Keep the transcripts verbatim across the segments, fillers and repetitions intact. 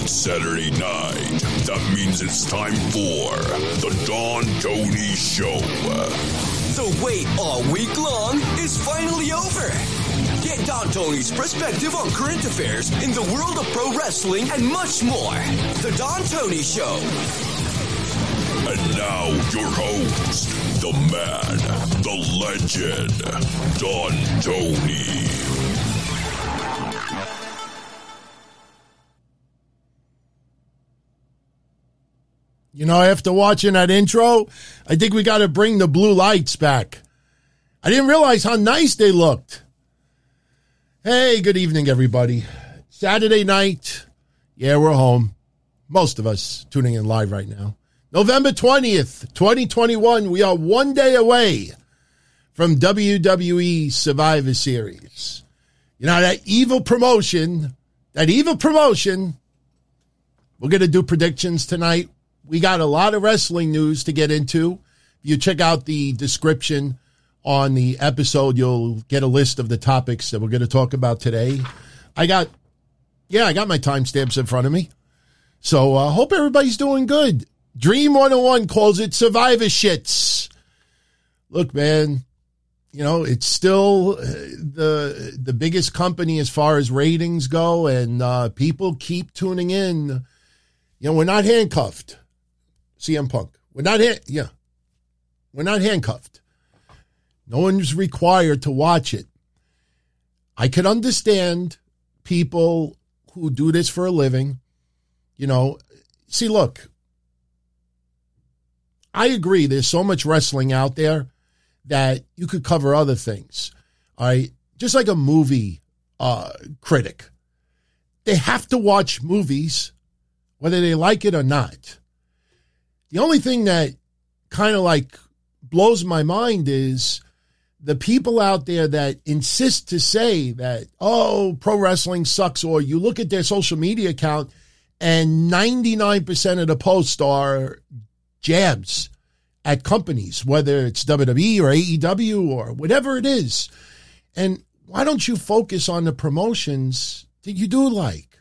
It's Saturday night. That means it's time for the Don Tony Show. The wait all week long is finally over. Get Don Tony's perspective on current affairs in the world of pro wrestling and much more. The Don Tony Show. And now your host, the man, the legend, Don Tony. You know, after watching that intro, I think we got to bring the blue lights back. I didn't realize how nice they looked. Hey, good evening, everybody. Saturday night. Yeah, we're home. Most of us tuning in live right now. November twentieth, twenty twenty-one. We are one day away from W W E Survivor Series. You know, that evil promotion, that evil promotion. We're going to do predictions tonight. We got a lot of wrestling news to get into. If you check out the description on the episode, you'll get a list of the topics that we're going to talk about today. I got, yeah, I got my timestamps in front of me. So I uh, hope everybody's doing good. Dream one oh one calls it Survivor Shits. Look, man, you know, it's still the the biggest company as far as ratings go, and uh, people keep tuning in. You know, we're not handcuffed. C M Punk. We're not, ha- yeah, we're not handcuffed. No one's required to watch it. I can understand people who do this for a living. You know, see, look, I agree. There's so much wrestling out there that you could cover other things. All right. Just like a movie uh, critic, they have to watch movies whether they like it or not. The only thing that kind of like blows my mind is the people out there that insist to say that, oh, pro wrestling sucks, or you look at their social media account and ninety-nine percent of the posts are jabs at companies, whether it's W W E or A E W or whatever it is. And why don't you focus on the promotions that you do like?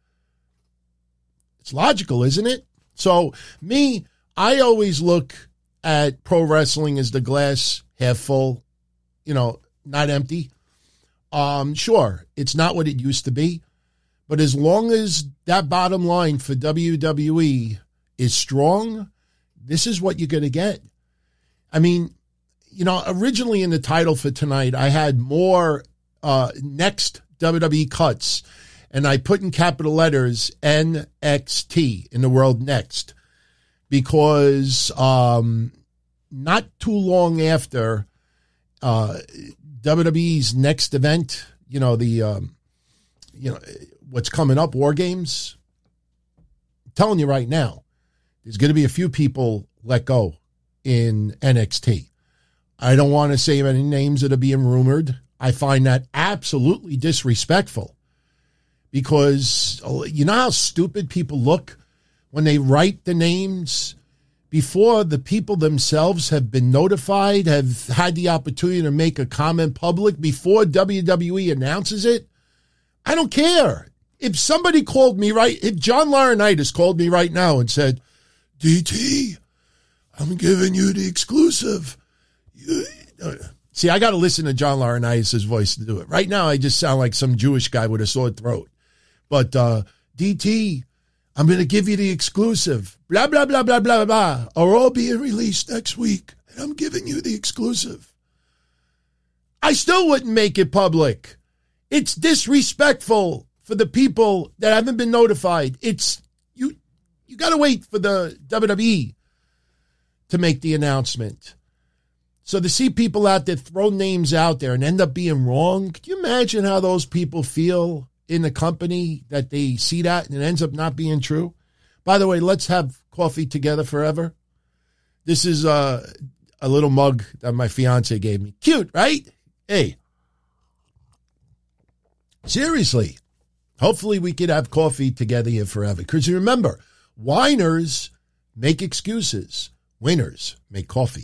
It's logical, isn't it? So me, I always look at pro wrestling as the glass half full, you know, not empty. Um, sure, it's not what it used to be, but as long as that bottom line for W W E is strong, this is what you're going to get. I mean, you know, originally in the title for tonight, I had more uh, next W W E cuts, and I put in capital letters N X T, in the world next, because um, not too long after uh, W W E's next event, you know, the, um, you know, what's coming up, War Games, I'm telling you right now, there's going to be a few people let go in N X T. I don't want to say any names that are being rumored. I find that absolutely disrespectful, because you know how stupid people look when they write the names before the people themselves have been notified, have had the opportunity to make a comment public before W W E announces it. I don't care. If somebody called me right, if John Laurinaitis called me right now and said, D T, I'm giving you the exclusive. You, see, I got to listen to John Laurinaitis' voice to do it. Right now, I just sound like some Jewish guy with a sore throat. But uh, D T, I'm going to give you the exclusive. Blah, blah, blah, blah, blah, blah. Are all being released next week. And I'm giving you the exclusive. I still wouldn't make it public. It's disrespectful for the people that haven't been notified. It's you. You got to wait for the W W E to make the announcement. So to see people out there throw names out there and end up being wrong, can you imagine how those people feel in the company that they see that and it ends up not being true? By the way, let's have coffee together forever. This is uh, a little mug that my fiance gave me. Cute, right? Hey. Seriously. Hopefully we could have coffee together here forever. Because remember, whiners make excuses. Winners make coffee.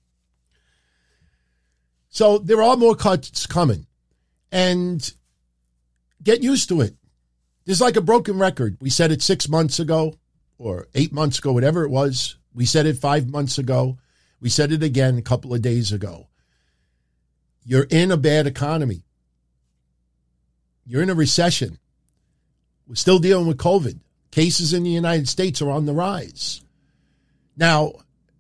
So there are more cuts coming. And get used to it. This is like a broken record. We said it six months ago or eight months ago, whatever it was. We said it five months ago. We said it again a couple of days ago. You're in a bad economy. You're in a recession. We're still dealing with COVID. Cases in the United States are on the rise. Now,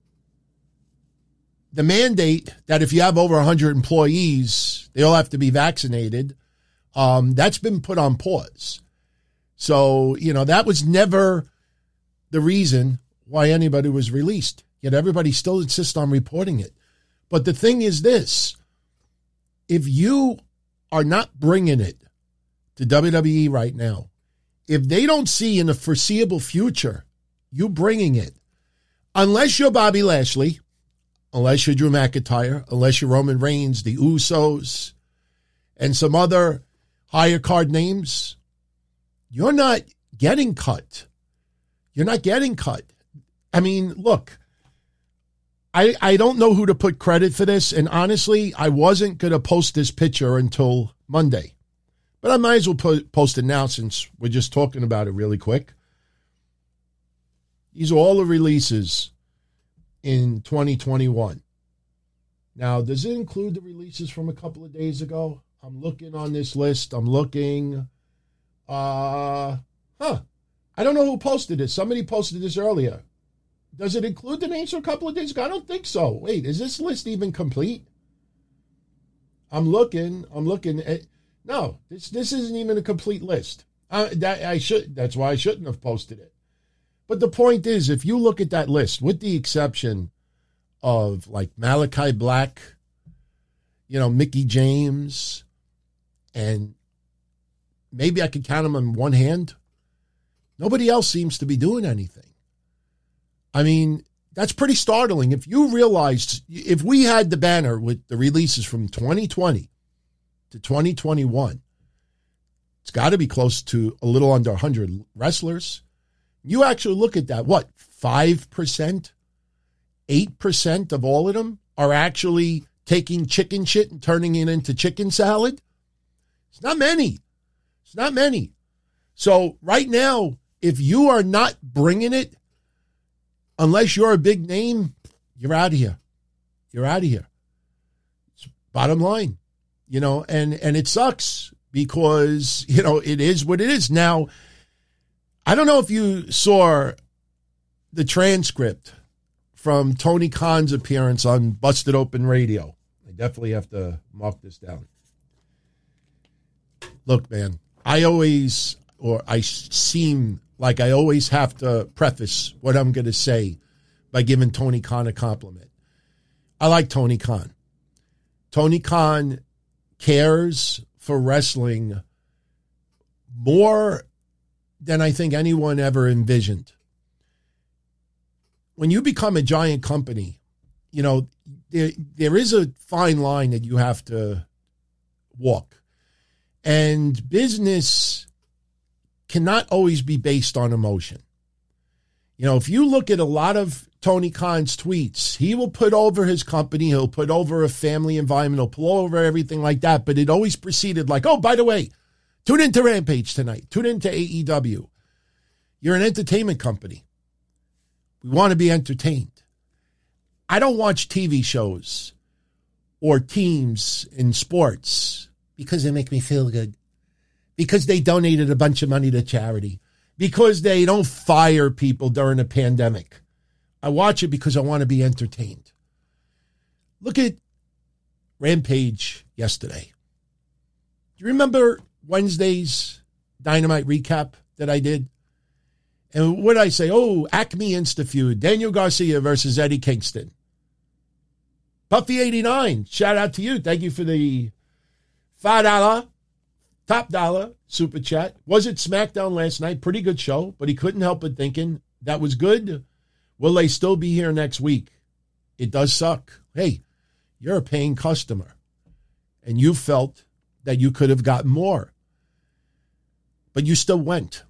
the mandate that if you have over one hundred employees, they all have to be vaccinated, um, that's been put on pause. So, you know, that was never the reason why anybody was released. Yet everybody still insists on reporting it. But the thing is this. If you are not bringing it to W W E right now, if they don't see in the foreseeable future you bringing it, unless you're Bobby Lashley, unless you're Drew McIntyre, unless you're Roman Reigns, the Usos, and some other higher card names, you're not getting cut. You're not getting cut. I mean, look, I, I don't know who to put credit for this, and honestly, I wasn't going to post this picture until Monday. But I might as well put, post it now since we're just talking about it really quick. These are all the releases in twenty twenty-one. Now, does it include the releases from a couple of days ago? I'm looking on this list. I'm looking. Uh, huh. I don't know who posted this. Somebody posted this earlier. Does it include the names from a couple of days ago? I don't think so. Wait, is this list even complete? I'm looking. I'm looking. At, no, this this isn't even a complete list. Uh, that I should. That's why I shouldn't have posted it. But the point is, if you look at that list, with the exception of like Malachi Black, you know, Mickey James, and maybe I could count them on one hand, nobody else seems to be doing anything. I mean, that's pretty startling. If you realized, if we had the banner with the releases from twenty twenty to twenty twenty-one, it's got to be close to a little under one hundred wrestlers. You actually look at that, what, five percent, eight percent of all of them are actually taking chicken shit and turning it into chicken salad? It's not many. It's not many. So right now, if you are not bringing it, unless you're a big name, you're out of here. You're out of here. It's bottom line, you know, and, and it sucks because, you know, it is what it is. Now, I don't know if you saw the transcript from Tony Khan's appearance on Busted Open Radio. I definitely have to mark this down. Look, man, I always, or I seem like I always have to preface what I'm going to say by giving Tony Khan a compliment. I like Tony Khan. Tony Khan cares for wrestling more than I think anyone ever envisioned. When you become a giant company, you know, there, there is a fine line that you have to walk. And business cannot always be based on emotion. You know, if you look at a lot of Tony Khan's tweets, he will put over his company, he'll put over a family environment, he'll pull over everything like that, but it always preceded like, oh, by the way, tune into Rampage tonight, tune into A E W. You're an entertainment company. We want to be entertained. I don't watch T V shows or teams in sports because they make me feel good. Because they donated a bunch of money to charity. Because they don't fire people during a pandemic. I watch it because I want to be entertained. Look at Rampage yesterday. Do you remember Wednesday's Dynamite recap that I did? And what did I say? Oh, Acme Insta-Feud, Daniel Garcia versus Eddie Kingston. Puffy eighty-nine, shout out to you. Thank you for the five dollars, top dollar super chat. Was it SmackDown last night? Pretty good show, but he couldn't help but thinking, that was good. Will they still be here next week? It does suck. Hey, you're a paying customer, and you felt that you could have gotten more, but you still went.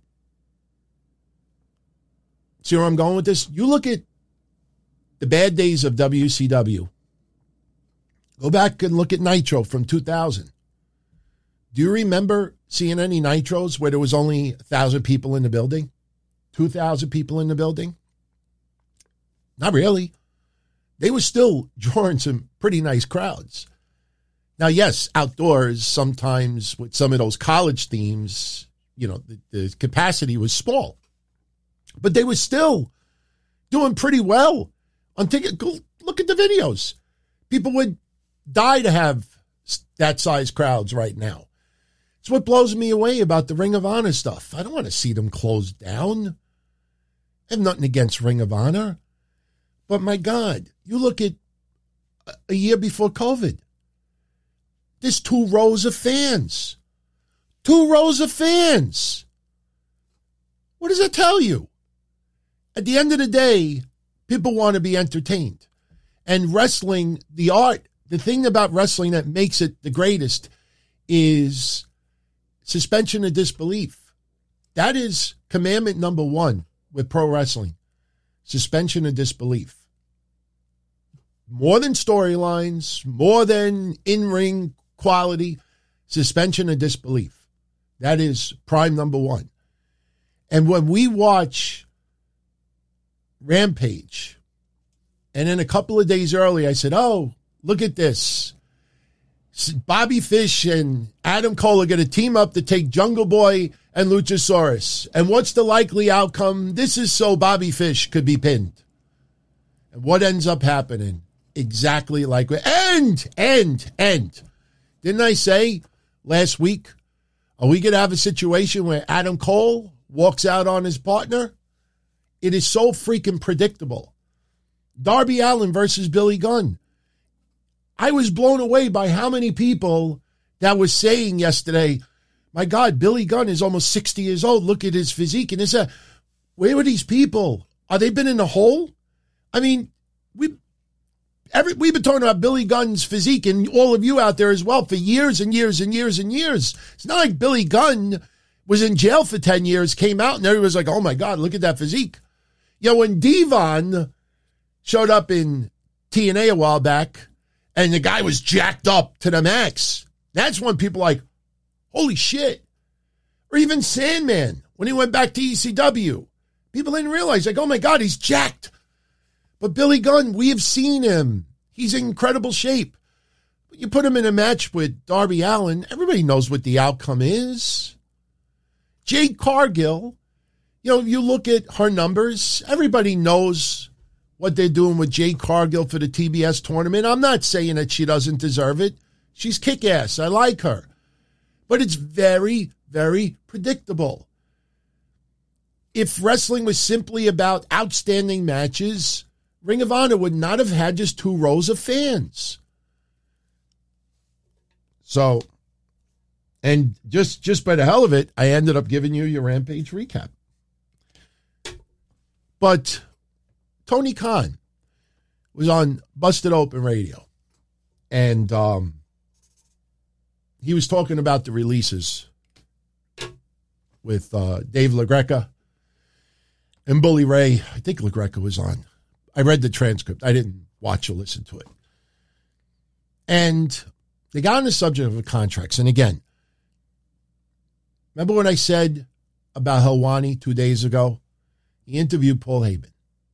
See where I'm going with this? You look at the bad days of W C W. Go back and look at Nitro from two thousand. Do you remember seeing any Nitros where there was only one thousand people in the building? two thousand people in the building? Not really. They were still drawing some pretty nice crowds. Now, yes, outdoors, sometimes with some of those college themes, you know, the, the capacity was small. But they were still doing pretty well on ticket. Go look at the videos. People would die to have that size crowds right now. It's what blows me away about the Ring of Honor stuff. I don't want to see them closed down. I have nothing against Ring of Honor. But my God, you look at a year before COVID. There's two rows of fans. Two rows of fans. What does that tell you? At the end of the day, people want to be entertained. And wrestling, the art, the thing about wrestling that makes it the greatest is suspension of disbelief. That is commandment number one with pro wrestling. Suspension of disbelief. More than storylines, more than in-ring quality, suspension of disbelief. That is prime number one. And when we watch Rampage, and then a couple of days early, I said, oh, look at this. Bobby Fish and Adam Cole are going to team up to take Jungle Boy and Luchasaurus. And what's the likely outcome? This is so Bobby Fish could be pinned. And what ends up happening? Exactly like, end, end, end. Didn't I say last week, are we going to have a situation where Adam Cole walks out on his partner? It is so freaking predictable. Darby Allin versus Billy Gunn. I was blown away by how many people that was saying yesterday, my God, Billy Gunn is almost sixty years old. Look at his physique. And it's a, where were these people? Are they been in the hole? I mean, we every we've been talking about Billy Gunn's physique, and all of you out there as well, for years and years and years and years. It's not like Billy Gunn was in jail for ten years, came out, and everybody was like, oh my God, look at that physique. You know, when Devon showed up in T N A a while back, and the guy was jacked up to the max, that's when people like, holy shit. Or even Sandman, when he went back to E C W. People didn't realize, like, oh my God, he's jacked. But Billy Gunn, we have seen him. He's in incredible shape. You put him in a match with Darby Allin, everybody knows what the outcome is. Jade Cargill, you know, you look at her numbers, everybody knows what they're doing with Jade Cargill for the T B S tournament. I'm not saying that she doesn't deserve it. She's kick-ass. I like her. But it's very, very predictable. If wrestling was simply about outstanding matches, Ring of Honor would not have had just two rows of fans. So, and just, just by the hell of it, I ended up giving you your Rampage recap. But Tony Khan was on Busted Open Radio, and um, he was talking about the releases with uh, Dave LaGreca and Bully Ray. I think LaGreca was on. I read the transcript. I didn't watch or listen to it. And they got on the subject of the contracts. And again, remember when I said about Helwani two days ago? He interviewed Paul Heyman.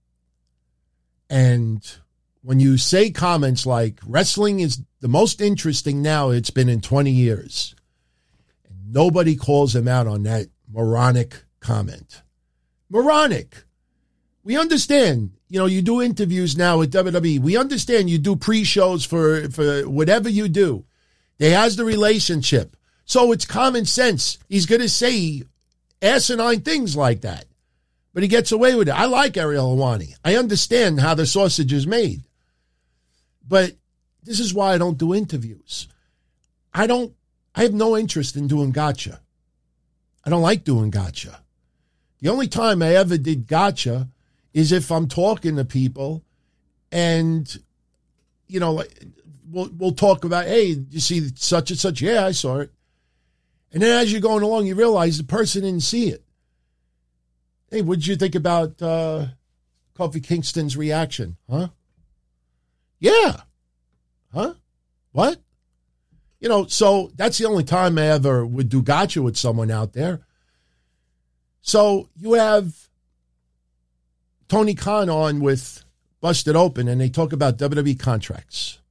And when you say comments like, wrestling is the most interesting now it's been in twenty years, and nobody calls him out on that moronic comment. Moronic. We understand, you know, you do interviews now with W W E. We understand you do pre-shows for, for whatever you do. There has the relationship. So it's common sense. He's going to say asinine things like that. But he gets away with it. I like Ariel Helwani. I understand how the sausage is made. But this is why I don't do interviews. I don't, I have no interest in doing gotcha. I don't like doing gotcha. The only time I ever did gotcha is if I'm talking to people and, you know, we'll, we'll talk about, hey, you see such and such? Yeah, I saw it. And then as you're going along, you realize the person didn't see it. Hey, what did you think about uh, Kofi Kingston's reaction? Huh? Yeah. Huh? What? You know, so that's the only time I ever would do gotcha with someone out there. So you have Tony Khan on with Busted Open, and they talk about W W E contracts.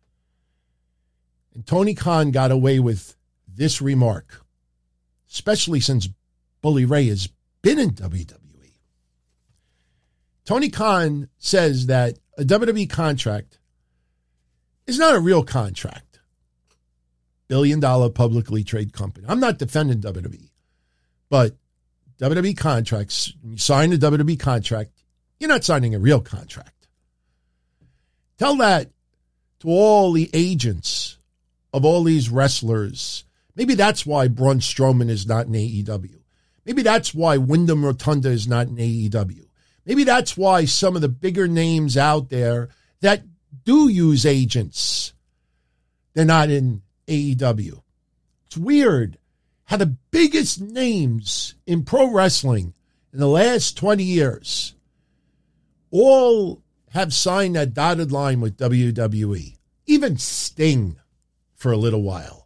And Tony Khan got away with this remark, especially since Bully Ray has been in W W E. Tony Khan says that a W W E contract is not a real contract. Billion dollar publicly traded company. I'm not defending W W E, but W W E contracts, when you sign a W W E contract, you're not signing a real contract. Tell that to all the agents of all these wrestlers. Maybe that's why Braun Strowman is not in A E W. Maybe that's why Wyndham Rotunda is not in A E W. Maybe that's why some of the bigger names out there that do use agents, they're not in A E W. It's weird how the biggest names in pro wrestling in the last twenty years all have signed that dotted line with W W E. Even Sting for a little while.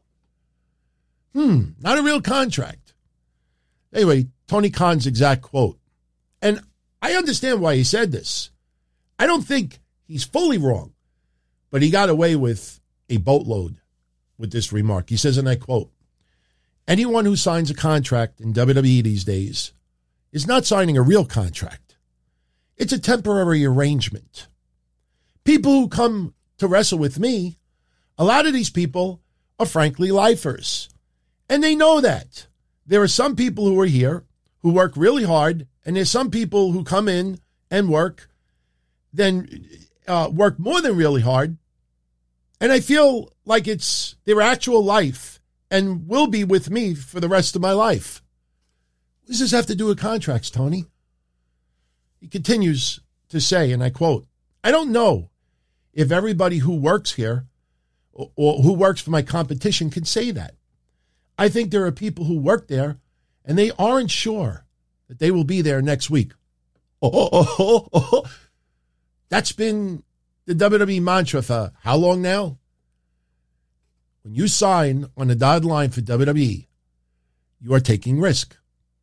Hmm, not a real contract. Anyway, Tony Khan's exact quote. And I understand why he said this. I don't think he's fully wrong, but he got away with a boatload with this remark. He says, and I quote, anyone who signs a contract in W W E these days is not signing a real contract. It's a temporary arrangement. People who come to wrestle with me, a lot of these people are frankly lifers. And they know that. There are some people who are here who work really hard, and there's some people who come in and work, then uh, work more than really hard. And I feel like it's their actual life and will be with me for the rest of my life. What does this have to do with contracts, Tony? He continues to say, and I quote, I don't know if everybody who works here or, or who works for my competition can say that. I think there are people who work there and they aren't sure that they will be there next week. Oh, oh, oh, oh, oh. That's been the W W E mantra for how long now? When you sign on the dotted line for W W E, you are taking risk.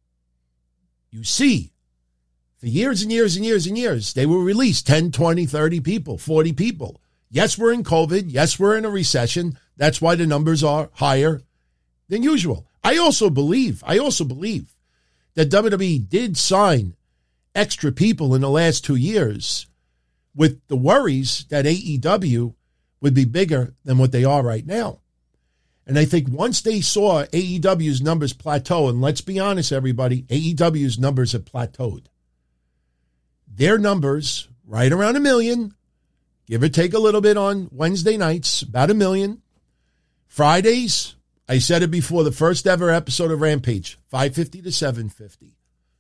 You see, for years and years and years and years, they will release ten, twenty, thirty people, forty people. Yes, we're in COVID. Yes, we're in a recession. That's why the numbers are higher than usual. I also believe, I also believe that W W E did sign extra people in the last two years with the worries that A E W would be bigger than what they are right now. And I think once they saw A E W's numbers plateau, and let's be honest, everybody, A E W's numbers have plateaued. Their numbers, right around a million, give or take a little bit on Wednesday nights, about a million. Fridays, I said it before, the first ever episode of Rampage, five fifty to seven fifty.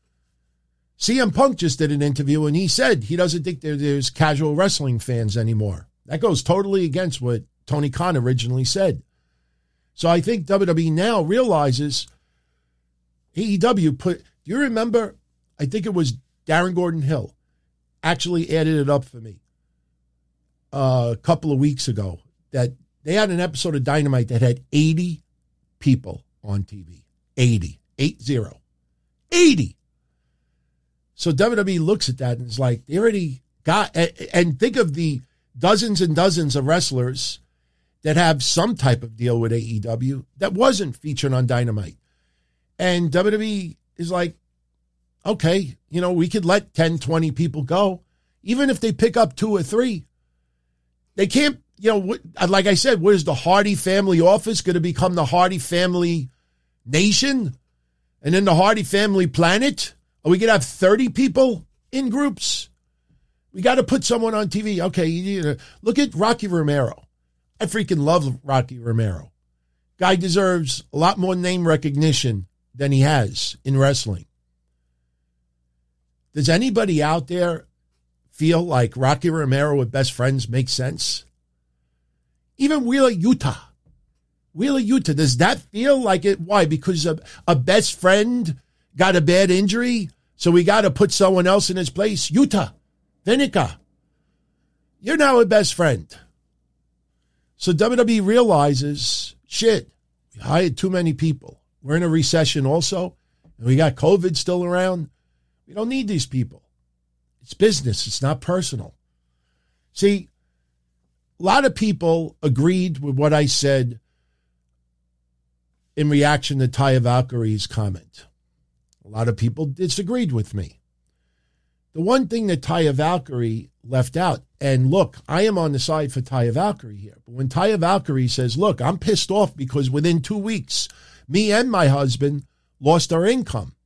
C M Punk just did an interview, and he said he doesn't think there, there's casual wrestling fans anymore. That goes totally against what Tony Khan originally said. So I think W W E now realizes A E W put, do you remember, I think it was Darren Gordon Hill actually added it up for me uh, a couple of weeks ago, that they had an episode of Dynamite that had eighty people on T V. eighty. Eight zero. eighty. So W W E looks at that and is like, they already got, and think of the dozens and dozens of wrestlers that have some type of deal with A E W that wasn't featured on Dynamite. And W W E is like, okay, you know, we could let ten, twenty people go. Even if they pick up two or three, they can't, you know, like I said, what is the Hardy Family Office going to become the Hardy Family Nation? And then the Hardy Family Planet? Are we going to have thirty people in groups? We got to put someone on T V. Okay, you know, look at Rocky Romero. I freaking love Rocky Romero. Guy deserves a lot more name recognition than he has in wrestling. Does anybody out there feel like Rocky Romero with Best Friends makes sense? Even Wheeler Yuta. Wheeler Yuta, does that feel like it? Why? Because a, a best friend got a bad injury, so we got to put someone else in his place? Yuta, Vinica, you're now a best friend. So W W E realizes shit, we hired too many people. We're in a recession also, and we got COVID still around. We don't need these people. It's business. It's not personal. See, a lot of people agreed with what I said in reaction to Taya Valkyrie's comment. A lot of people disagreed with me. The one thing that Taya Valkyrie left out, and look, I am on the side for Taya Valkyrie here, but when Taya Valkyrie says, look, I'm pissed off because within two weeks, me and my husband lost our income.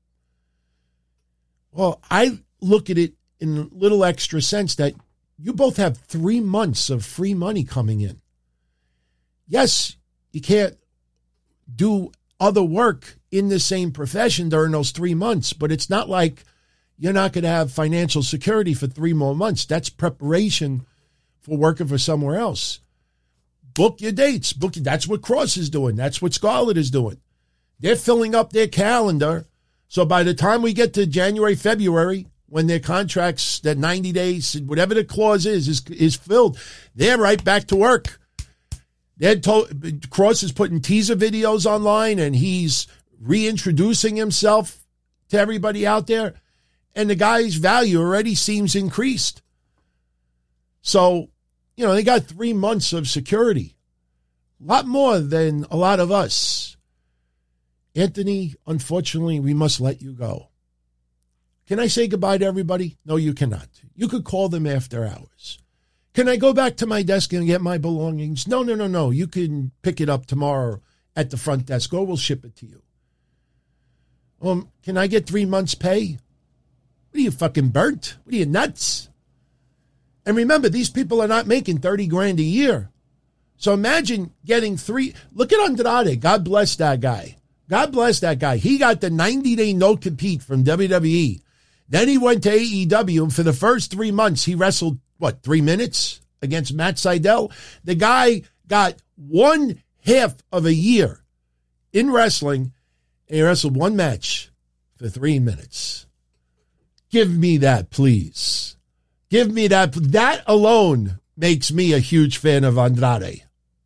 Well, I look at it in a little extra sense that you both have three months of free money coming in. Yes, you can't do other work in the same profession during those three months, but it's not like you're not going to have financial security for three more months. That's preparation for working for somewhere else. Book your dates. Book. That's what Cross is doing. That's what Scarlett is doing. They're filling up their calendar. So by the time we get to January, February, when their contracts, that ninety days, whatever the clause is, is, is filled, they're right back to work. They're told, Cross is putting teaser videos online, and he's reintroducing himself to everybody out there. And the guy's value already seems increased. So, you know, they got three months of security. A lot more than a lot of us. Anthony, unfortunately, we must let you go. Can I say goodbye to everybody? No, you cannot. You could call them after hours. Can I go back to my desk and get my belongings? No, no, no, no. You can pick it up tomorrow at the front desk, or we'll ship it to you. Um, can I get three months' pay? What are you, fucking burnt? What are you, nuts? And remember, these people are not making thirty grand a year. So imagine getting three. Look at Andrade. God bless that guy. God bless that guy. He got the ninety-day no-compete from W W E. Then he went to A E W, and for the first three months, he wrestled, what, three minutes against Matt Sydal? The guy got one half of a year in wrestling, and he wrestled one match for three minutes. Give me that, please. Give me that. That alone makes me a huge fan of Andrade.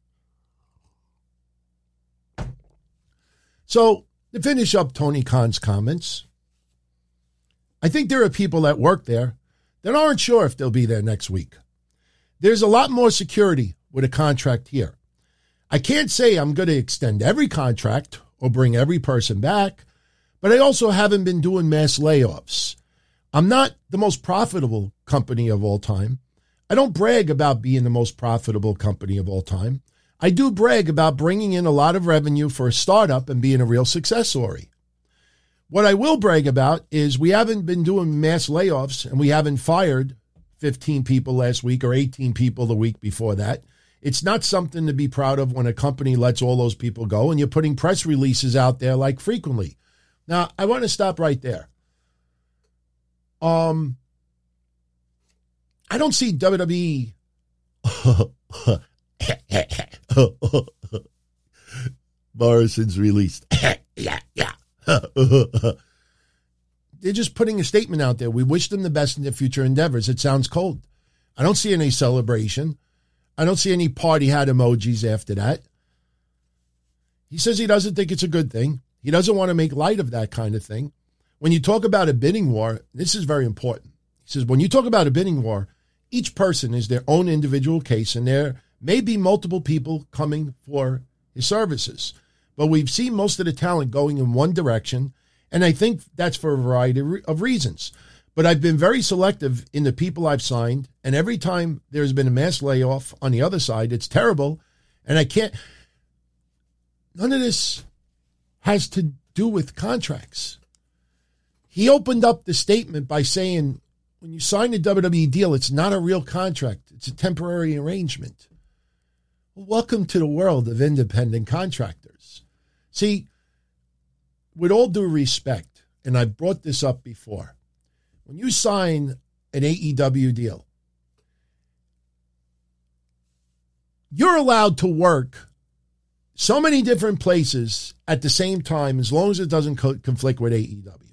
So, to finish up Tony Khan's comments, I think there are people that work there that aren't sure if they'll be there next week. There's a lot more security with a contract here. I can't say I'm going to extend every contract or bring every person back, but I also haven't been doing mass layoffs. I'm not the most profitable company of all time. I don't brag about being the most profitable company of all time. I do brag about bringing in a lot of revenue for a startup and being a real success story. What I will brag about is we haven't been doing mass layoffs, and we haven't fired fifteen people last week or eighteen people the week before that. It's not something to be proud of when a company lets all those people go and you're putting press releases out there like frequently. Now, I want to stop right there. Um, I don't see W W E. Morrison's released. yeah, yeah. They're just putting a statement out there. We wish them the best in their future endeavors. It sounds cold. I don't see any celebration. I don't see any party hat emojis after that. He says he doesn't think it's a good thing. He doesn't want to make light of that kind of thing. When you talk about a bidding war, this is very important. He says, when you talk about a bidding war, each person is their own individual case, and there may be multiple people coming for his services. But we've seen most of the talent going in one direction, and I think that's for a variety of reasons. But I've been very selective in the people I've signed, and every time there's been a mass layoff on the other side, it's terrible, and I can't... None of this has to do with contracts. He opened up the statement by saying, when you sign a W W E deal, it's not a real contract. It's a temporary arrangement. Well, welcome to the world of independent contractors. See, with all due respect, and I've brought this up before, when you sign an A E W deal, you're allowed to work so many different places at the same time as long as it doesn't co- conflict with A E W.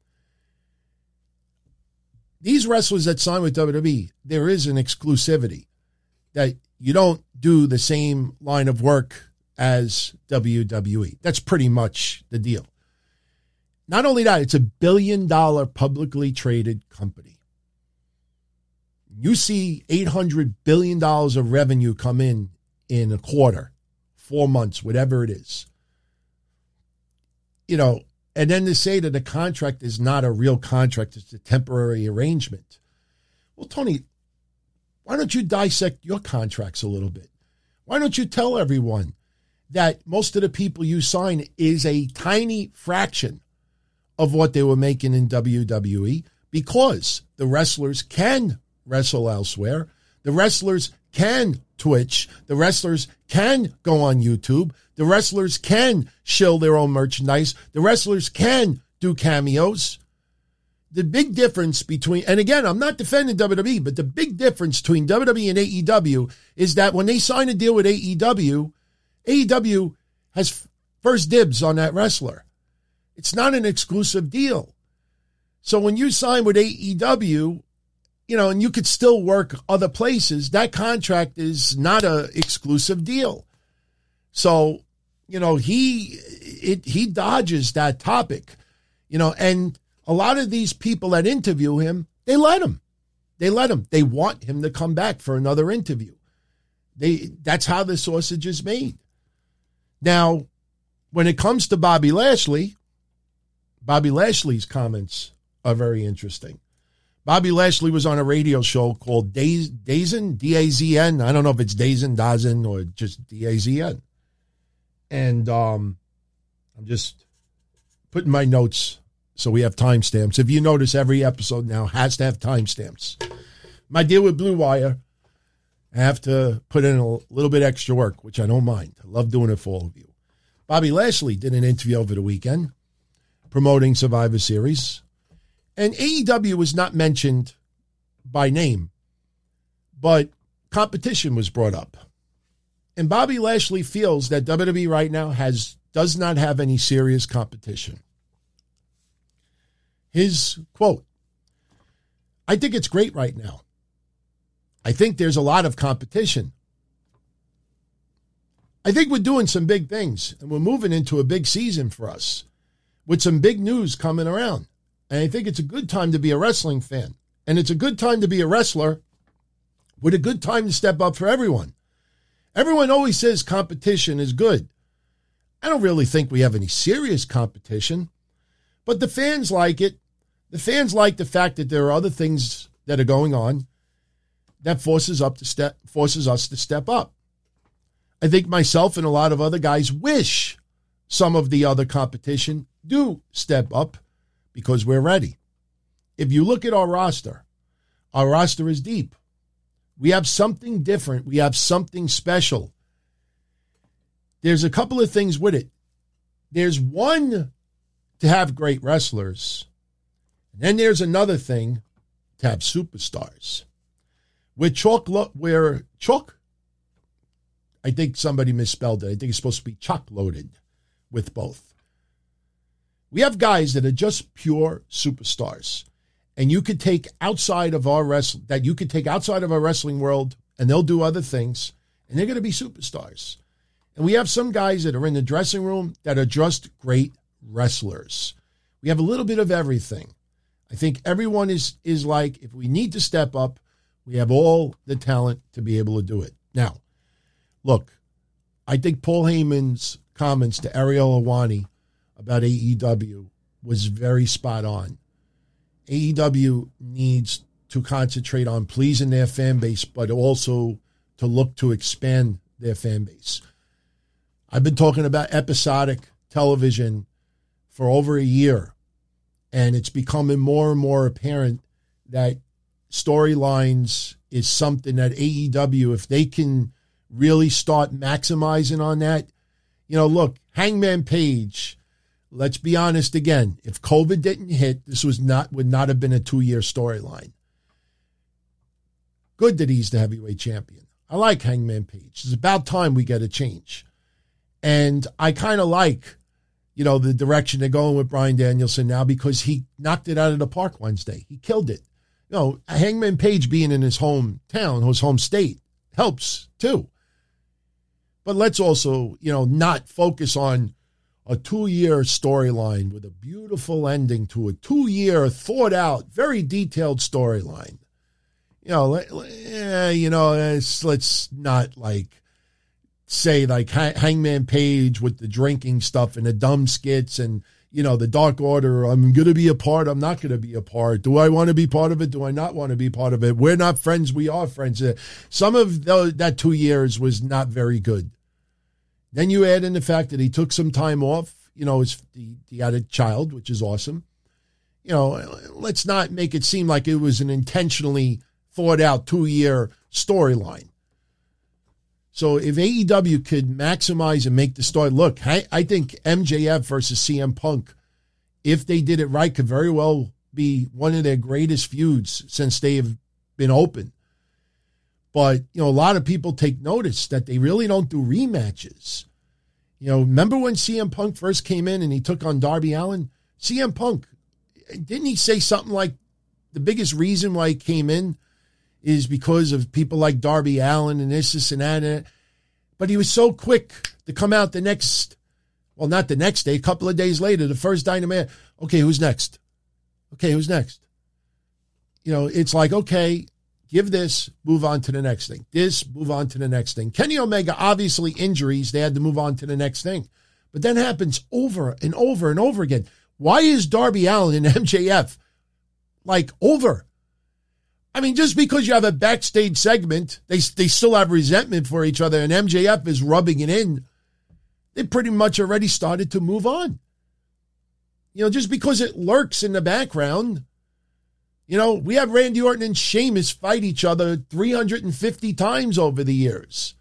These wrestlers that sign with W W E, there is an exclusivity that you don't do the same line of work as W W E. That's pretty much the deal. Not only that, it's a billion dollar publicly traded company. You see eight hundred billion dollars of revenue come in in a quarter, four months, whatever it is. You know, and then to say that the contract is not a real contract, it's a temporary arrangement. Well, Tony, why don't you dissect your contracts a little bit? Why don't you tell everyone that most of the people you sign is a tiny fraction of what they were making in W W E, because the wrestlers can wrestle elsewhere. The wrestlers can Twitch. The wrestlers can go on YouTube. The wrestlers can shill their own merchandise. The wrestlers can do cameos. The big difference between, and again, I'm not defending W W E, but the big difference between W W E and A E W is that when they sign a deal with A E W, A E W has first dibs on that wrestler. It's not an exclusive deal. So when you sign with A E W, you know, and you could still work other places, that contract is not an exclusive deal. So, you know, he it, he dodges that topic, you know, and a lot of these people that interview him, they let him. They let him. They want him to come back for another interview. They that's how the sausage is made. Now, when it comes to Bobby Lashley, Bobby Lashley's comments are very interesting. Bobby Lashley was on a radio show called Daz, Dazn, D A Z N. I don't know if it's Dazn, Dazn, or just D A Z N. And um, I'm just putting my notes so we have timestamps. If you notice, every episode now has to have timestamps. My deal with Blue Wire, I have to put in a little bit extra work, which I don't mind. I love doing it for all of you. Bobby Lashley did an interview over the weekend promoting Survivor Series. And A E W was not mentioned by name, but competition was brought up. And Bobby Lashley feels that W W E right now has does not have any serious competition. His quote, I think it's great right now. I think there's a lot of competition. I think we're doing some big things, and we're moving into a big season for us with some big news coming around. And I think it's a good time to be a wrestling fan. And it's a good time to be a wrestler with a good time to step up for everyone. Everyone always says competition is good. I don't really think we have any serious competition, but the fans like it. The fans like the fact that there are other things that are going on that forces up to step, forces us to step up. I think myself and a lot of other guys wish some of the other competition do step up because we're ready. If you look at our roster, our roster is deep. We have something different. We have something special. There's a couple of things with it. There's one, to have great wrestlers. And then there's another thing, to have superstars. We're chalk, lo- we're chalk. I think somebody misspelled it. I think it's supposed to be chock loaded with both. We have guys that are just pure superstars. And you could take outside of our wrestling, that you could take outside of our wrestling world, and they'll do other things, and they're going to be superstars. And we have some guys that are in the dressing room that are just great wrestlers. We have a little bit of everything. I think everyone is is like, if we need to step up, we have all the talent to be able to do it. Now, look, I think Paul Heyman's comments to Ariel Helwani about A E W was very spot on. A E W needs to concentrate on pleasing their fan base, but also to look to expand their fan base. I've been talking about episodic television for over a year, and it's becoming more and more apparent that storylines is something that A E W, if they can really start maximizing on that, you know, look, Hangman Page, let's be honest again, if COVID didn't hit, this was not would not have been a two-year storyline. Good that he's the heavyweight champion. I like Hangman Page. It's about time we get a change. And I kind of like, you know, the direction they're going with Bryan Danielson now, because he knocked it out of the park Wednesday. He killed it. You know, Hangman Page being in his hometown, his home state, helps too. But let's also, you know, not focus on a two-year storyline with a beautiful ending to a two-year, thought-out, very detailed storyline. You know, let, eh, you know, let's, let's not, like, say, like, Hangman Page with the drinking stuff and the dumb skits and, you know, the Dark Order, I'm going to be a part, I'm not going to be a part. Do I want to be part of it? Do I not want to be part of it? We're not friends, we are friends. Some of those, that two years was not very good. Then you add in the fact that he took some time off. You know, his, he, he had a child, which is awesome. You know, let's not make it seem like it was an intentionally thought out two-year storyline. So if A E W could maximize and make the story, look, I, I think M J F versus C M Punk, if they did it right, could very well be one of their greatest feuds since they've been open. But, you know, a lot of people take notice that they really don't do rematches. You know, remember when C M Punk first came in and he took on Darby Allin? C M Punk, didn't he say something like the biggest reason why he came in is because of people like Darby Allin and this, this, and that. And but he was so quick to come out the next, well, not the next day, a couple of days later, the first Dynamite. Okay, who's next? Okay, who's next? You know, it's like, okay, give this, move on to the next thing. This, move on to the next thing. Kenny Omega, obviously injuries, they had to move on to the next thing. But then happens over and over and over again. Why is Darby Allin and M J F like over? I mean, just because you have a backstage segment, they they still have resentment for each other, and M J F is rubbing it in. They pretty much already started to move on. You know, just because it lurks in the background. You know, we have Randy Orton and Sheamus fight each other three hundred fifty times over the years.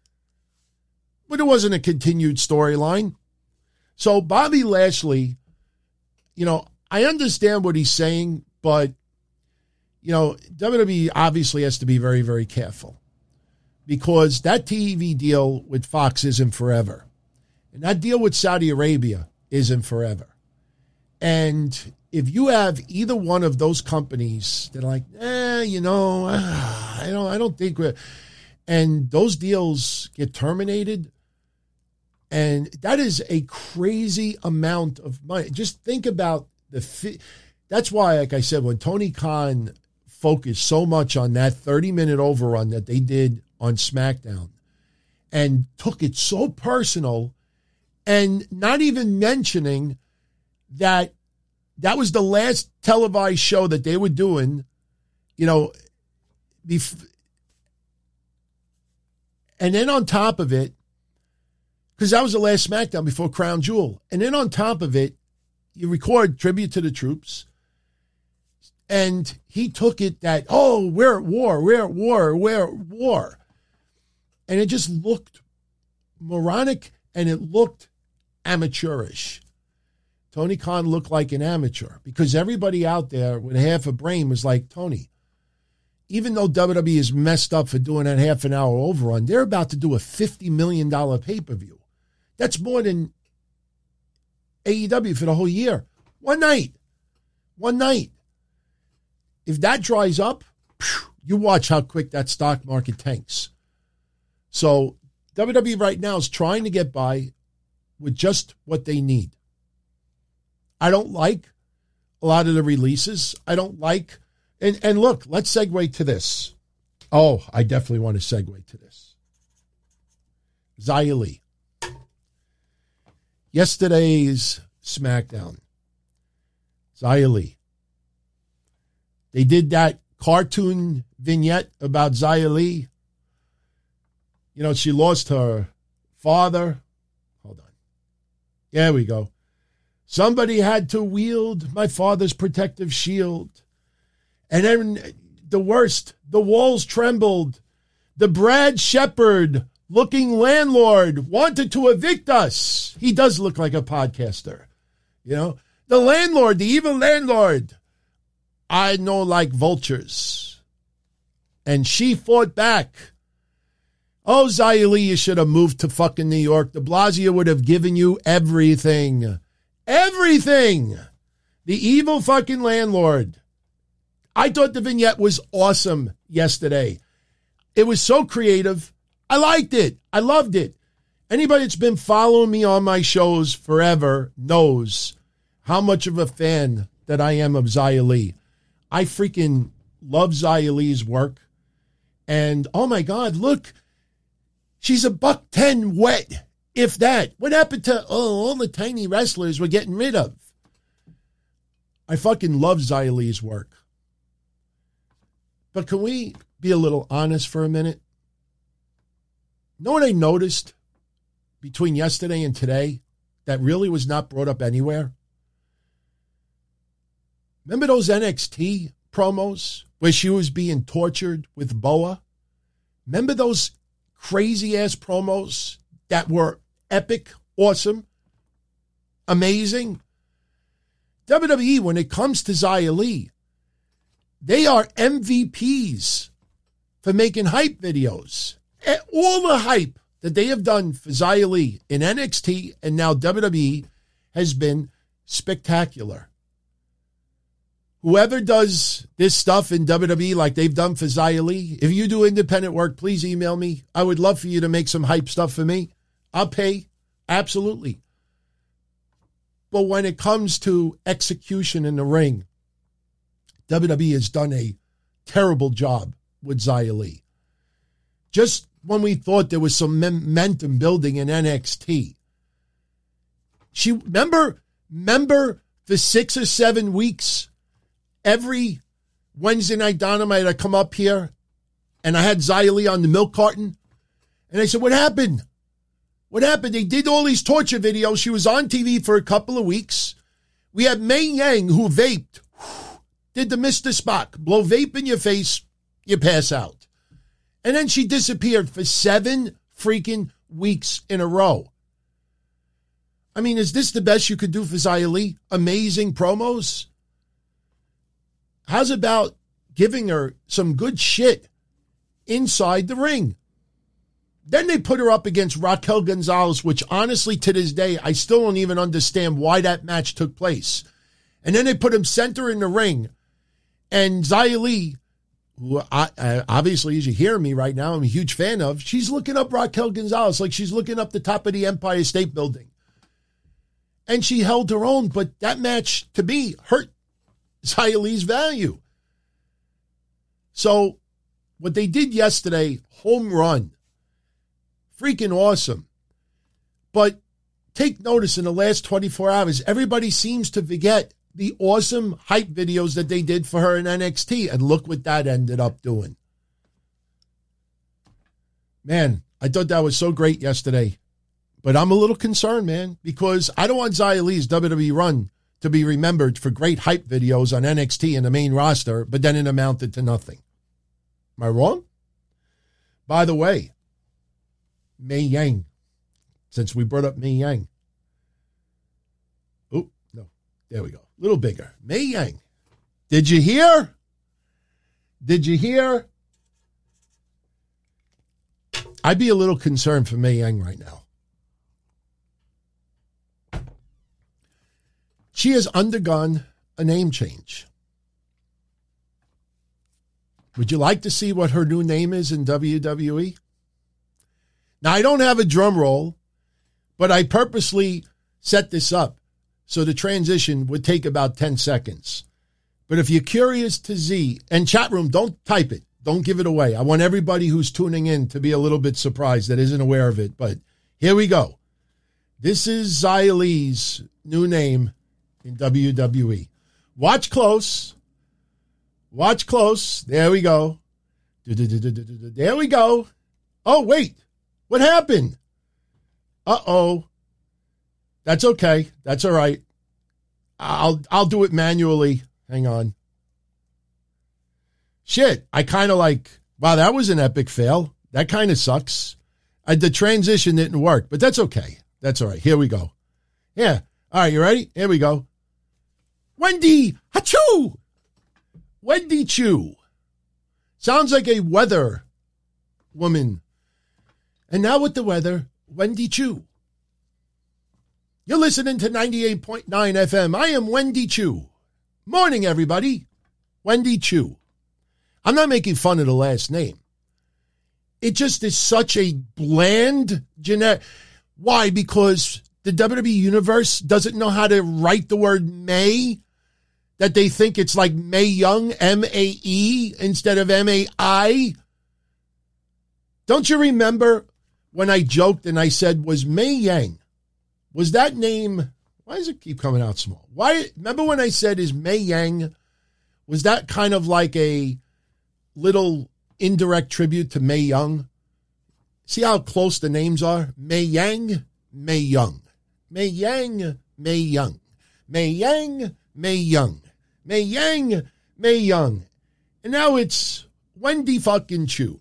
But it wasn't a continued storyline. So Bobby Lashley, you know, I understand what he's saying, but, you know, W W E obviously has to be very, very careful because that T V deal with Fox isn't forever. And that deal with Saudi Arabia isn't forever. And if you have either one of those companies that are like, eh, you know, I don't, I don't think we're, and those deals get terminated, and that is a crazy amount of money. Just think about the, fi- that's why, like I said, when Tony Khan focused so much on that thirty-minute overrun that they did on SmackDown and took it so personal and not even mentioning that that was the last televised show that they were doing, you know, bef- and then on top of it, because that was the last SmackDown before Crown Jewel, and then on top of it, you record Tribute to the Troops, and he took it that, oh, we're at war, we're at war, we're at war, and it just looked moronic, and it looked amateurish. Tony Khan looked like an amateur because everybody out there with half a brain was like, Tony, even though W W E is messed up for doing that half an hour overrun, they're about to do a fifty million dollars pay-per-view. That's more than A E W for the whole year. One night. One night. If that dries up, you watch how quick that stock market tanks. So W W E right now is trying to get by with just what they need. I don't like a lot of the releases. I don't like, and, and look, let's segue to this. Oh, I definitely want to segue to this. Xia Li. Yesterday's SmackDown. Xia Li. They did that cartoon vignette about Xia Li. You know, she lost her father. Hold on. There we go. Somebody had to wield my father's protective shield. And then the worst, the walls trembled. The Brad Shepard looking landlord wanted to evict us. He does look like a podcaster. You know, the landlord, the evil landlord. I know like vultures. And she fought back. Oh, Xia Li, you should have moved to fucking New York. De Blasio would have given you everything. Everything. The evil fucking landlord. I thought the vignette was awesome yesterday. It was so creative. I liked it. I loved it. Anybody that's been following me on my shows forever knows how much of a fan that I am of Xia Li. I freaking love Xia Li's work. And, oh my God, look, she's a buck ten wet, if that. What happened to oh, all the tiny wrestlers we're getting rid of? I fucking love Xia Li's work. But can we be a little honest for a minute? You know what I noticed between yesterday and today that really was not brought up anywhere? Remember those N X T promos where she was being tortured with Boa? Remember those crazy-ass promos that were epic, awesome, amazing? W W E, when it comes to Xia Li, they are M V Ps for making hype videos. All the hype that they have done for Xia Li in N X T and now W W E has been spectacular. Whoever does this stuff in W W E like they've done for Xia Li, if you do independent work, please email me. I would love for you to make some hype stuff for me. I'll pay. Absolutely. But when it comes to execution in the ring, W W E has done a terrible job with Xia Li. Just when we thought there was some momentum building in N X T, she remember, remember for six or seven weeks, every Wednesday night Dynamite, I come up here and I had Xia Li on the milk carton. And I said, what happened? What happened? They did all these torture videos. She was on T V for a couple of weeks. We had Mei Yang who vaped. Did the Mister Spock. Blow vape in your face, you pass out. And then she disappeared for seven freaking weeks in a row. I mean, is this the best you could do for Xia Li? Amazing promos? How's about giving her some good shit inside the ring? Then they put her up against Raquel Gonzalez, which honestly to this day, I still don't even understand why that match took place. And then they put him center in the ring. And Xia Li, who I, I, obviously, as you hear me right now, I'm a huge fan of, she's looking up Raquel Gonzalez like she's looking up the top of the Empire State Building. And she held her own, but that match, to me, hurt Xia Li's value. So what they did yesterday, home run. Freaking awesome. But take notice in the last twenty-four hours, everybody seems to forget the awesome hype videos that they did for her in N X T. And look what that ended up doing. Man, I thought that was so great yesterday. But I'm a little concerned, man, because I don't want Xia Li's W W E run to be remembered for great hype videos on N X T and the main roster, but then it amounted to nothing. Am I wrong? By the way, Mei Yang, since we brought up Mei Yang. Oh, no. There we go. A little bigger. Mei Yang. Did you hear? Did you hear? I'd be a little concerned for Mei Yang right now. She has undergone a name change. Would you like to see what her new name is in W W E? Now, I don't have a drum roll, but I purposely set this up so the transition would take about ten seconds. But if you're curious to see, and chat room, don't type it. Don't give it away. I want everybody who's tuning in to be a little bit surprised that isn't aware of it. But here we go. This is Xia Li's new name in W W E. Watch close. Watch close. There we go. There we go. Oh, wait. What happened? Uh-oh. That's okay. That's all right. I'll I'll do it manually. Hang on. Shit. I kind of like, wow, that was an epic fail. That kind of sucks. I, the transition didn't work, but that's okay. That's all right. Here we go. Yeah. All right, you ready? Here we go. Wendy Hachoo. Wendy Chu. Sounds like a weather woman. And now with the weather, Wendy Chu. You're listening to ninety-eight point nine F M. I am Wendy Chu. Morning, everybody. Wendy Chu. I'm not making fun of the last name. It just is such a bland, generic. Why? Because the W W E Universe doesn't know how to write the word May, that they think it's like Mae Young, M A E, instead of M A I. Don't you remember when I joked and I said, was Mae Yang, was that name, why does it keep coming out small? Why? Remember when I said, is Mae Yang, was that kind of like a little indirect tribute to Mae Young? See how close the names are? Mae Yang, Mae Young. Mae Yang, Mae Young. Mae Yang, Mae Young. Mae Yang, Mae Young. And now it's Wendy fucking Choo.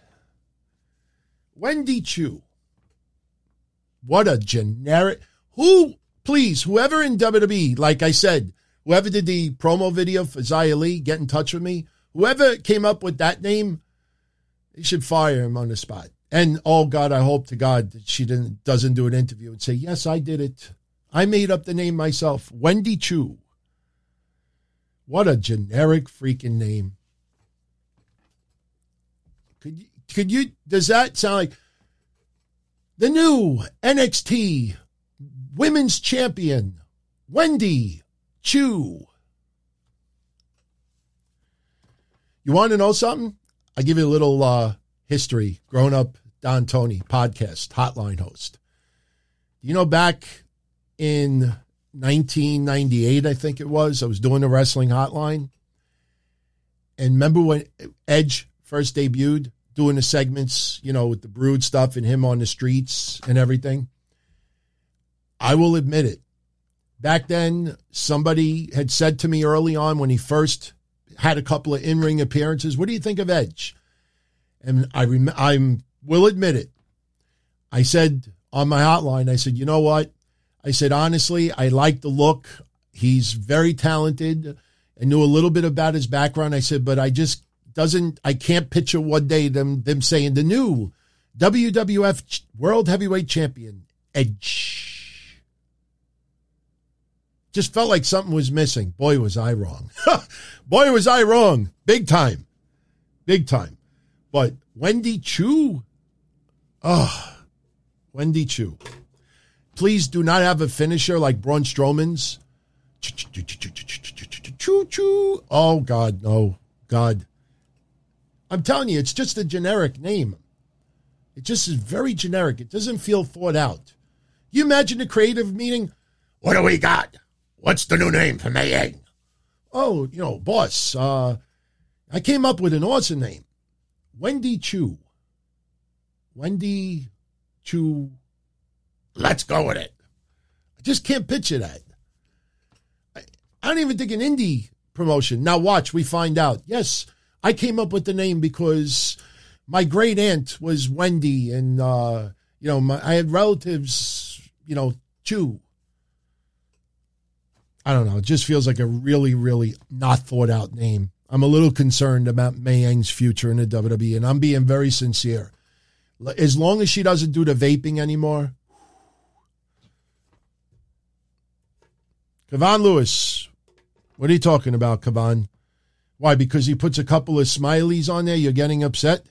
Wendy Choo. What a generic. Who, please, whoever in W W E, like I said, whoever did the promo video for Xia Li, get in touch with me. Whoever came up with that name, they should fire him on the spot. And, oh, God, I hope to God that she didn't, doesn't do an interview and say, yes, I did it. I made up the name myself. Wendy Choo. What a generic freaking name. Could you, could you, does that sound like the new N X T Women's Champion, Wendy Choo? You want to know something? I'll give you a little uh, history. Grown Up Don Tony podcast, hotline host. You know, back in nineteen ninety-eight, I think it was, I was doing the wrestling hotline. And remember when Edge first debuted, doing the segments, you know, with the Brood stuff and him on the streets and everything? I will admit it. Back then, somebody had said to me early on when he first had a couple of in-ring appearances, what do you think of Edge? And I rem- I'm will admit it. I said on my hotline, I said, you know what? I said, honestly, I like the look. He's very talented. I knew a little bit about his background. I said, but I just doesn't, I can't picture one day them, them saying the new W W F World Heavyweight Champion, Edge. Just felt like something was missing. Boy, was I wrong. Boy, was I wrong. Big time. Big time. But Wendy Choo, oh, Wendy Choo. Please do not have a finisher like Braun Strowman's. Choo-choo. Oh, God, no. God. I'm telling you, it's just a generic name. It just is very generic. It doesn't feel thought out. You imagine a creative meeting? What do we got? What's the new name for Mae Yang? Oh, you know, boss, uh, I came up with an awesome name. Wendy Choo. Wendy Choo. Let's go with it. I just can't picture that. I, I don't even think an indie promotion. Now watch, we find out. Yes, I came up with the name because my great aunt was Wendy, and uh, you know, my, I had relatives, you know, Choo. I don't know. It just feels like a really, really not thought out name. I'm a little concerned about Mae Yang's future in the W W E, and I'm being very sincere. As long as she doesn't do the vaping anymore. Kevon Lewis, what are you talking about, Kevon? Why, because he puts a couple of smileys on there, you're getting upset?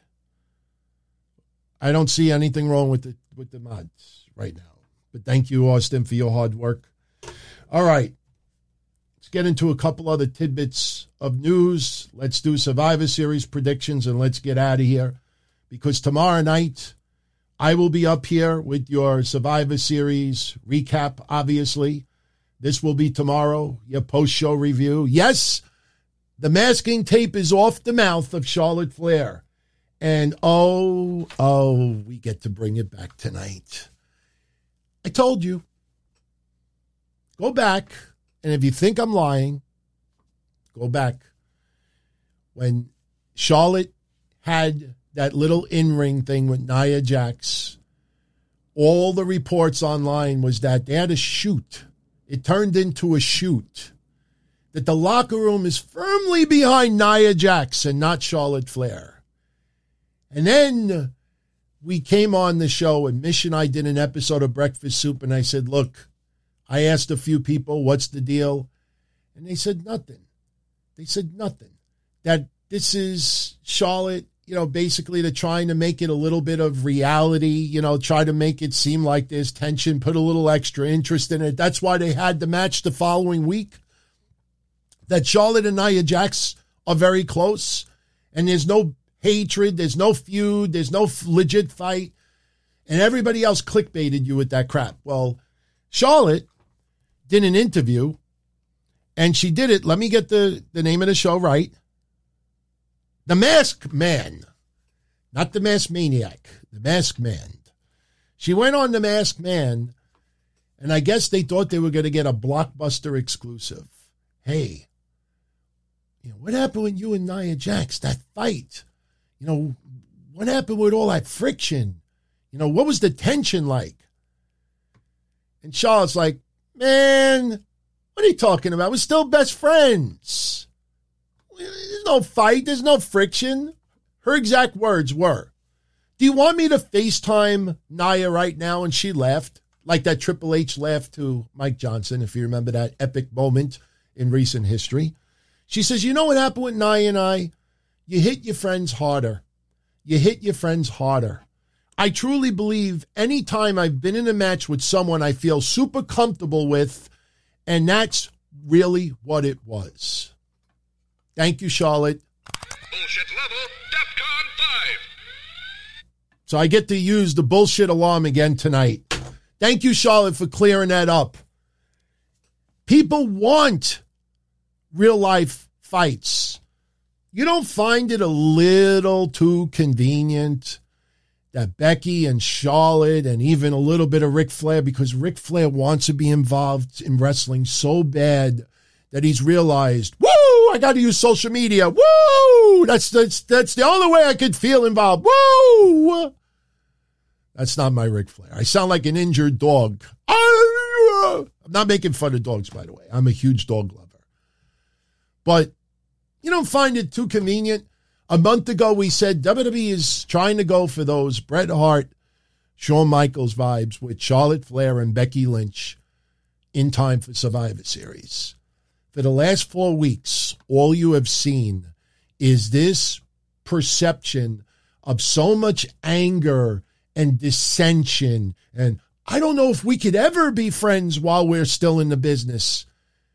I don't see anything wrong with the, with the mods right now. But thank you, Austin, for your hard work. All right. Let's get into a couple other tidbits of news. Let's do Survivor Series predictions, and let's get out of here. Because tomorrow night, I will be up here with your Survivor Series recap, obviously. This will be tomorrow, your post-show review. Yes, the masking tape is off the mouth of Charlotte Flair. And oh, oh, we get to bring it back tonight. I told you. Go back, and if you think I'm lying, go back. When Charlotte had that little in-ring thing with Nia Jax, all the reports online was that they had a shoot. It turned into a shoot. That the locker room is firmly behind Nia Jax and not Charlotte Flair. And then we came on the show, and Mish and I did an episode of Breakfast Soup, and I said, look, I asked a few people, what's the deal? And they said nothing. They said nothing. That this is Charlotte you know, basically they're trying to make it a little bit of reality, you know, try to make it seem like there's tension, put a little extra interest in it. That's why they had the match the following week. That Charlotte and Nia Jax are very close, and there's no hatred, there's no feud, there's no legit fight, and everybody else clickbaited you with that crap. Well, Charlotte did an interview, and she did it, let me get the, the name of the show right, The Masked Man, not The Masked Maniac, The Masked Man. She went on The Masked Man, and I guess they thought they were going to get a blockbuster exclusive. Hey, you know, what happened with you and Nia Jax, that fight? You know, what happened with all that friction? You know, what was the tension like? And Charlotte's like, man, what are you talking about? We're still best friends. There's no fight. There's no friction. Her exact words were, do you want me to FaceTime Nia right now? And she laughed, like that Triple H laugh to Mike Johnson, if you remember that epic moment in recent history. She says, you know what happened with Nia and I? You hit your friends harder. You hit your friends harder. I truly believe any time I've been in a match with someone I feel super comfortable with, and that's really what it was. Thank you, Charlotte. Bullshit level, DEFCON five. So I get to use the bullshit alarm again tonight. Thank you, Charlotte, for clearing that up. People want real life fights. You don't find it a little too convenient that Becky and Charlotte and even a little bit of Ric Flair, because Ric Flair wants to be involved in wrestling so bad that he's realized, woo, I got to use social media. Woo, that's, that's, that's the only way I could feel involved. Woo. That's not my Ric Flair. I sound like an injured dog. I'm not making fun of dogs, by the way. I'm a huge dog lover. But you don't find it too convenient. A month ago, we said W W E is trying to go for those Bret Hart, Shawn Michaels vibes with Charlotte Flair and Becky Lynch in time for Survivor Series. For the last four weeks, all you have seen is this perception of so much anger and dissension. And I don't know if we could ever be friends while we're still in the business.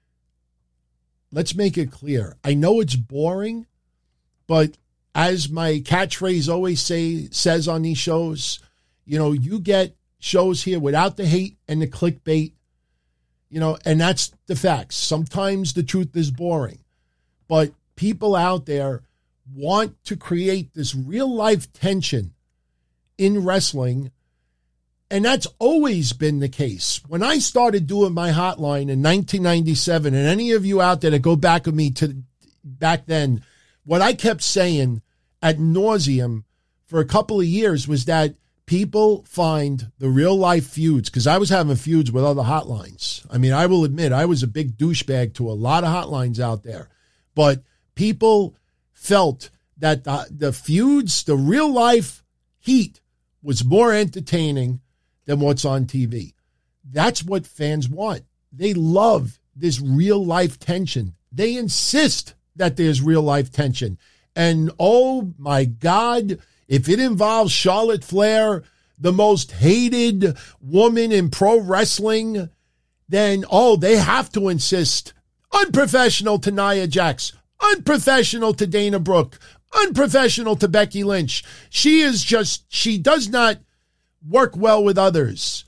Let's make it clear. I know it's boring, but as my catchphrase always say says on these shows, you know, you get shows here without the hate and the clickbait, you know, and that's the facts. Sometimes the truth is boring, but people out there want to create this real life tension in wrestling. And that's always been the case. When I started doing my hotline in nineteen ninety-seven, and any of you out there that go back with me to back then, what I kept saying ad nauseum for a couple of years was that people find the real life feuds, because I was having feuds with other hotlines. I mean, I will admit I was a big douchebag to a lot of hotlines out there, but people felt that the, the feuds, the real life heat was more entertaining than what's on T V. That's what fans want. They love this real life tension. They insist that there's real life tension. And oh my God, if it involves Charlotte Flair, the most hated woman in pro wrestling, then oh, they have to insist. Unprofessional to Nia Jax, unprofessional to Dana Brooke, unprofessional to Becky Lynch. She is just, she does not work well with others.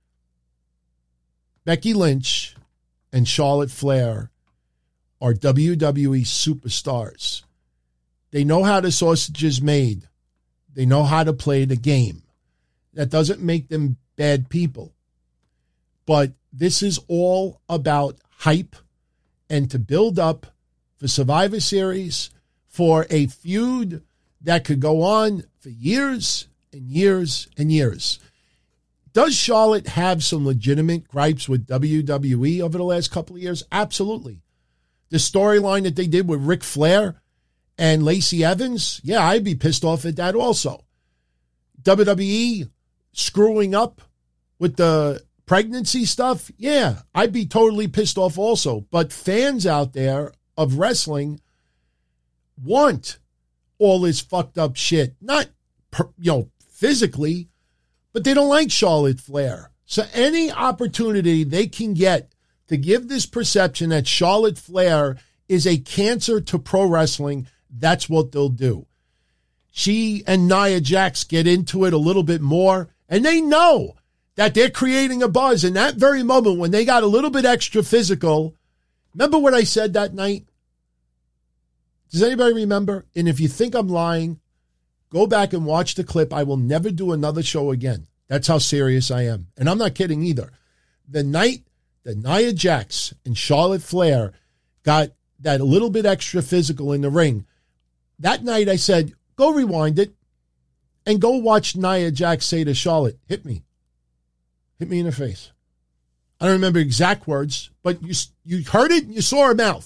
Becky Lynch and Charlotte Flair are W W E superstars. They know how the sausage is made. They know how to play the game. That doesn't make them bad people. But this is all about hype and to build up for Survivor Series for a feud that could go on for years and years and years. Does Charlotte have some legitimate gripes with W W E over the last couple of years? Absolutely. The storyline that they did with Ric Flair and Lacey Evans, yeah, I'd be pissed off at that also. W W E screwing up with the pregnancy stuff, yeah, I'd be totally pissed off also. But fans out there of wrestling want all this fucked up shit. Not, per, you know, physically, but they don't like Charlotte Flair. So any opportunity they can get to give this perception that Charlotte Flair is a cancer to pro wrestling, that's what they'll do. She and Nia Jax get into it a little bit more, and they know that they're creating a buzz. In that very moment, when they got a little bit extra physical, remember what I said that night? Does anybody remember? And if you think I'm lying, go back and watch the clip. I will never do another show again. That's how serious I am. And I'm not kidding either. The night that Nia Jax and Charlotte Flair got that a little bit extra physical in the ring, that night I said, go rewind it and go watch Nia Jax say to Charlotte, hit me. Hit me in the face. I don't remember exact words, but you you heard it and you saw her mouth.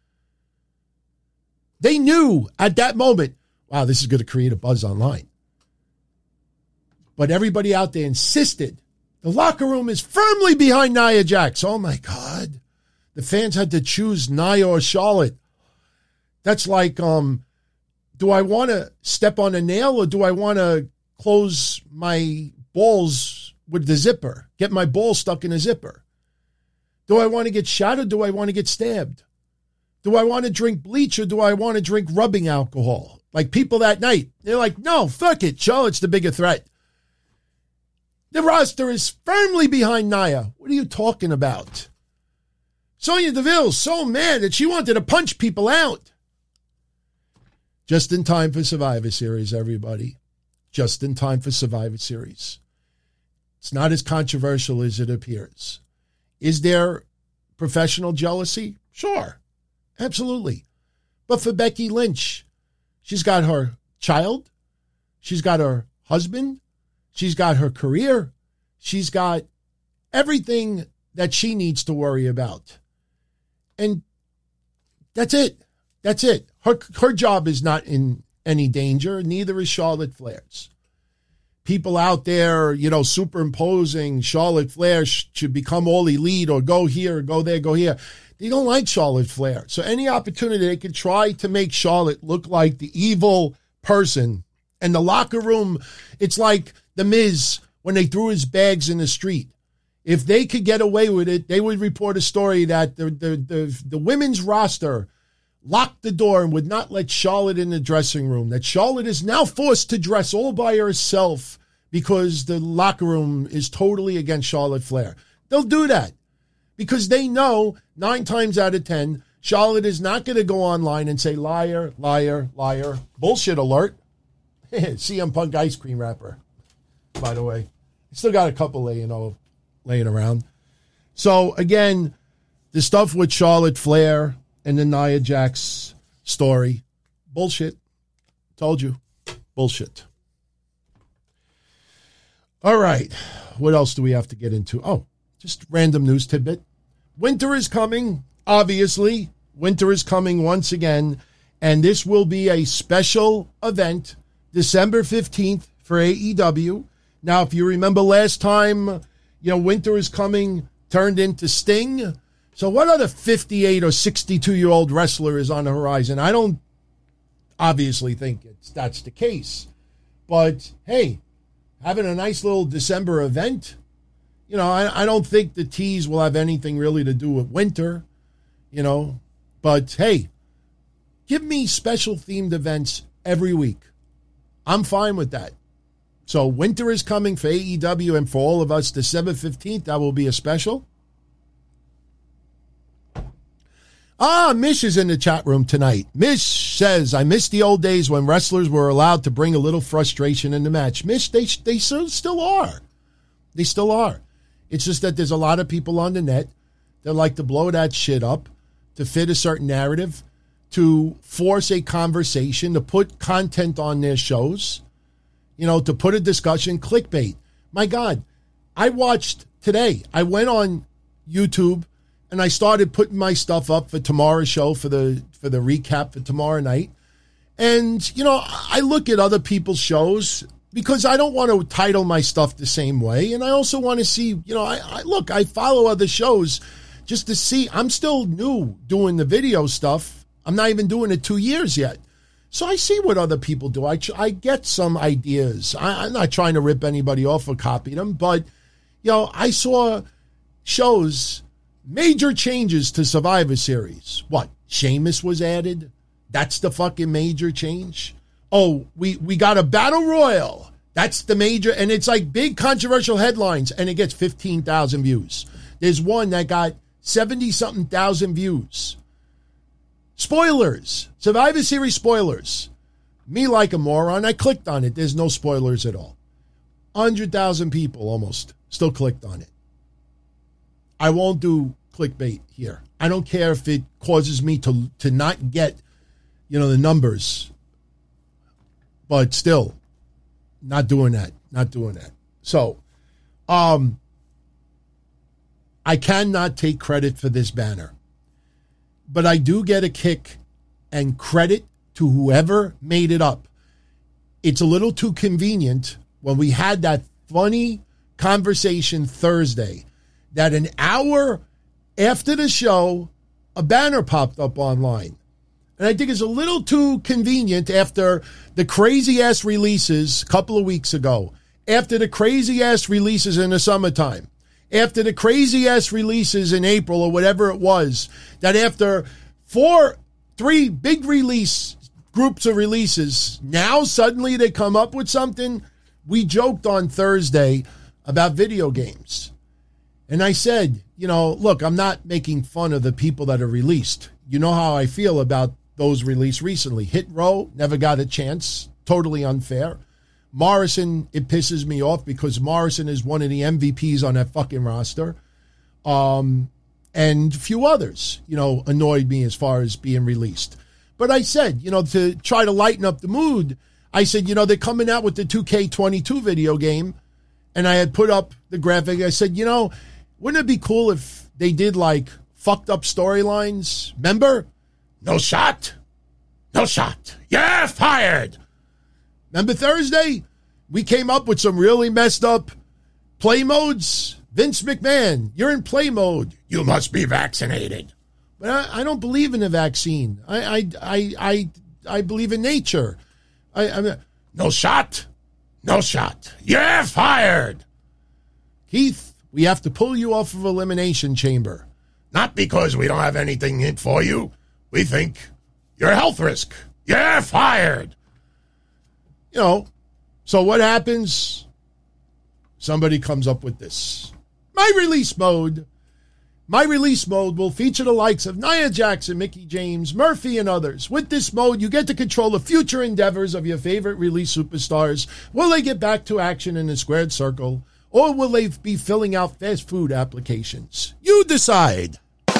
They knew at that moment, wow, this is going to create a buzz online. But everybody out there insisted. The locker room is firmly behind Nia Jax. Oh, my God. The fans had to choose Nia or Charlotte. That's like, um, do I want to step on a nail or do I want to close my balls with the zipper, get my balls stuck in a zipper? Do I want to get shot or do I want to get stabbed? Do I want to drink bleach or do I want to drink rubbing alcohol? Like people that night, they're like, no, fuck it. Charlotte's the bigger threat. The roster is firmly behind Nia. What are you talking about? Sonya Deville's so mad that she wanted to punch people out. Just in time for Survivor Series, everybody. Just in time for Survivor Series. It's not as controversial as it appears. Is there professional jealousy? Sure. Absolutely. But for Becky Lynch, she's got her child. She's got her husband. She's got her career. She's got everything that she needs to worry about. And that's it. That's it. Her, her job is not in any danger. Neither is Charlotte Flair's. People out there, you know, superimposing Charlotte Flair should become all elite or go here or go there, go here. They don't like Charlotte Flair. So any opportunity they could try to make Charlotte look like the evil person. And the locker room, it's like The Miz when they threw his bags in the street. If they could get away with it, they would report a story that the the the, the women's roster locked the door and would not let Charlotte in the dressing room, that Charlotte is now forced to dress all by herself because the locker room is totally against Charlotte Flair. They'll do that because they know nine times out of ten, Charlotte is not going to go online and say, liar, liar, liar, bullshit alert. C M Punk ice cream wrapper, by the way. Still got a couple laying, you know, laying around. So, again, the stuff with Charlotte Flair and the Nia Jax story, bullshit. Told you. Bullshit. All right. What else do we have to get into? Oh, just random news tidbit. Winter is coming, obviously. Winter is coming once again, and this will be a special event, December fifteenth for A E W. Now, if you remember last time, you know, Winter is Coming turned into Sting. So what other fifty-eight or sixty-two-year-old wrestler is on the horizon? I don't obviously think it's that's the case. But, hey, having a nice little December event, you know, I, I don't think the tease will have anything really to do with winter, you know. But, hey, give me special themed events every week. I'm fine with that. So winter is coming for A E W and for all of us. December fifteenth, that will be a special. Ah, Mish is in the chat room tonight. Mish says, I miss the old days when wrestlers were allowed to bring a little frustration in the match. Mish, they, they still are. They still are. It's just that there's a lot of people on the net that like to blow that shit up to fit a certain narrative, to force a conversation, to put content on their shows, you know, to put a discussion, clickbait. My God, I watched today. I went on YouTube and I started putting my stuff up for tomorrow's show, for the for the recap for tomorrow night. And, you know, I look at other people's shows because I don't want to title my stuff the same way. And I also want to see, you know, I, I look, I follow other shows just to see. I'm still new doing the video stuff. I'm not even doing it two years yet. So I see what other people do. I, I get some ideas. I, I'm not trying to rip anybody off or copy them, but, you know, I saw shows, major changes to Survivor Series. What? Sheamus was added? That's the fucking major change? Oh, we, we got a battle royal. That's the major, and it's like big controversial headlines, and it gets fifteen thousand views. There's one that got seventy-something thousand views. Spoilers. Survivor Series spoilers. Me like a moron, I clicked on it. There's no spoilers at all. one hundred thousand people almost still clicked on it. I won't do clickbait here. I don't care if it causes me to, to not get, you know, the numbers. But still, not doing that. Not doing that. So, um, I cannot take credit for this banner. But I do get a kick and credit to whoever made it up. It's a little too convenient when we had that funny conversation Thursday that an hour after the show, a banner popped up online. And I think it's a little too convenient after the crazy-ass releases a couple of weeks ago, after the crazy-ass releases in the summertime, after the crazy-ass releases in April or whatever it was, that after four, three big release groups of releases, now suddenly they come up with something. We joked on Thursday about video games. And I said, you know, look, I'm not making fun of the people that are released. You know how I feel about those released recently. Hit Row, never got a chance. Totally unfair. Morrison, it pisses me off because Morrison is one of the M V Ps on that fucking roster. Um, and a few others, you know, annoyed me as far as being released. But I said, you know, to try to lighten up the mood, I said, you know, they're coming out with the two K twenty-two video game. And I had put up the graphic. I said, you know, wouldn't it be cool if they did like fucked up storylines? Remember? No shot. No shot. Yeah, fired. Remember Thursday? We came up with some really messed up play modes. Vince McMahon, you're in play mode. You must be vaccinated. But I, I don't believe in a vaccine. I I I I, I believe in nature. I, I no shot. No shot. You're fired. Keith, we have to pull you off of Elimination Chamber. Not because we don't have anything in for you. We think you're a health risk. You're fired. You know, so what happens? Somebody comes up with this. My release mode. My release mode will feature the likes of Nia Jackson, Mickie James, Murphy, and others. With this mode, you get to control the future endeavors of your favorite release superstars. Will they get back to action in the squared circle, or will they be filling out fast food applications? You decide.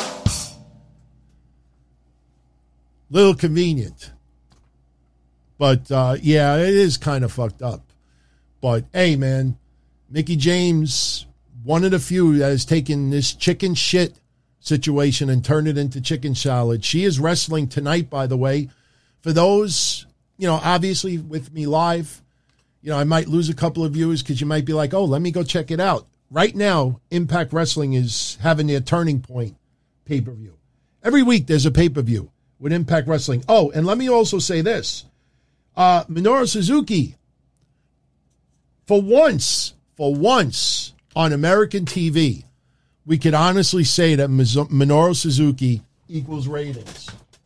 Little convenient. But, uh, yeah, it is kind of fucked up. But, hey, man, Mickie James, one of the few that has taken this chicken shit situation and turned it into chicken salad. She is wrestling tonight, by the way. For those, you know, obviously with me live, you know, I might lose a couple of viewers because you might be like, oh, let me go check it out. Right now, Impact Wrestling is having their Turning Point pay-per-view. Every week there's a pay-per-view with Impact Wrestling. Oh, and let me also say this. Uh, Minoru Suzuki, for once, for once on American T V, we could honestly say that Minoru Suzuki equals ratings.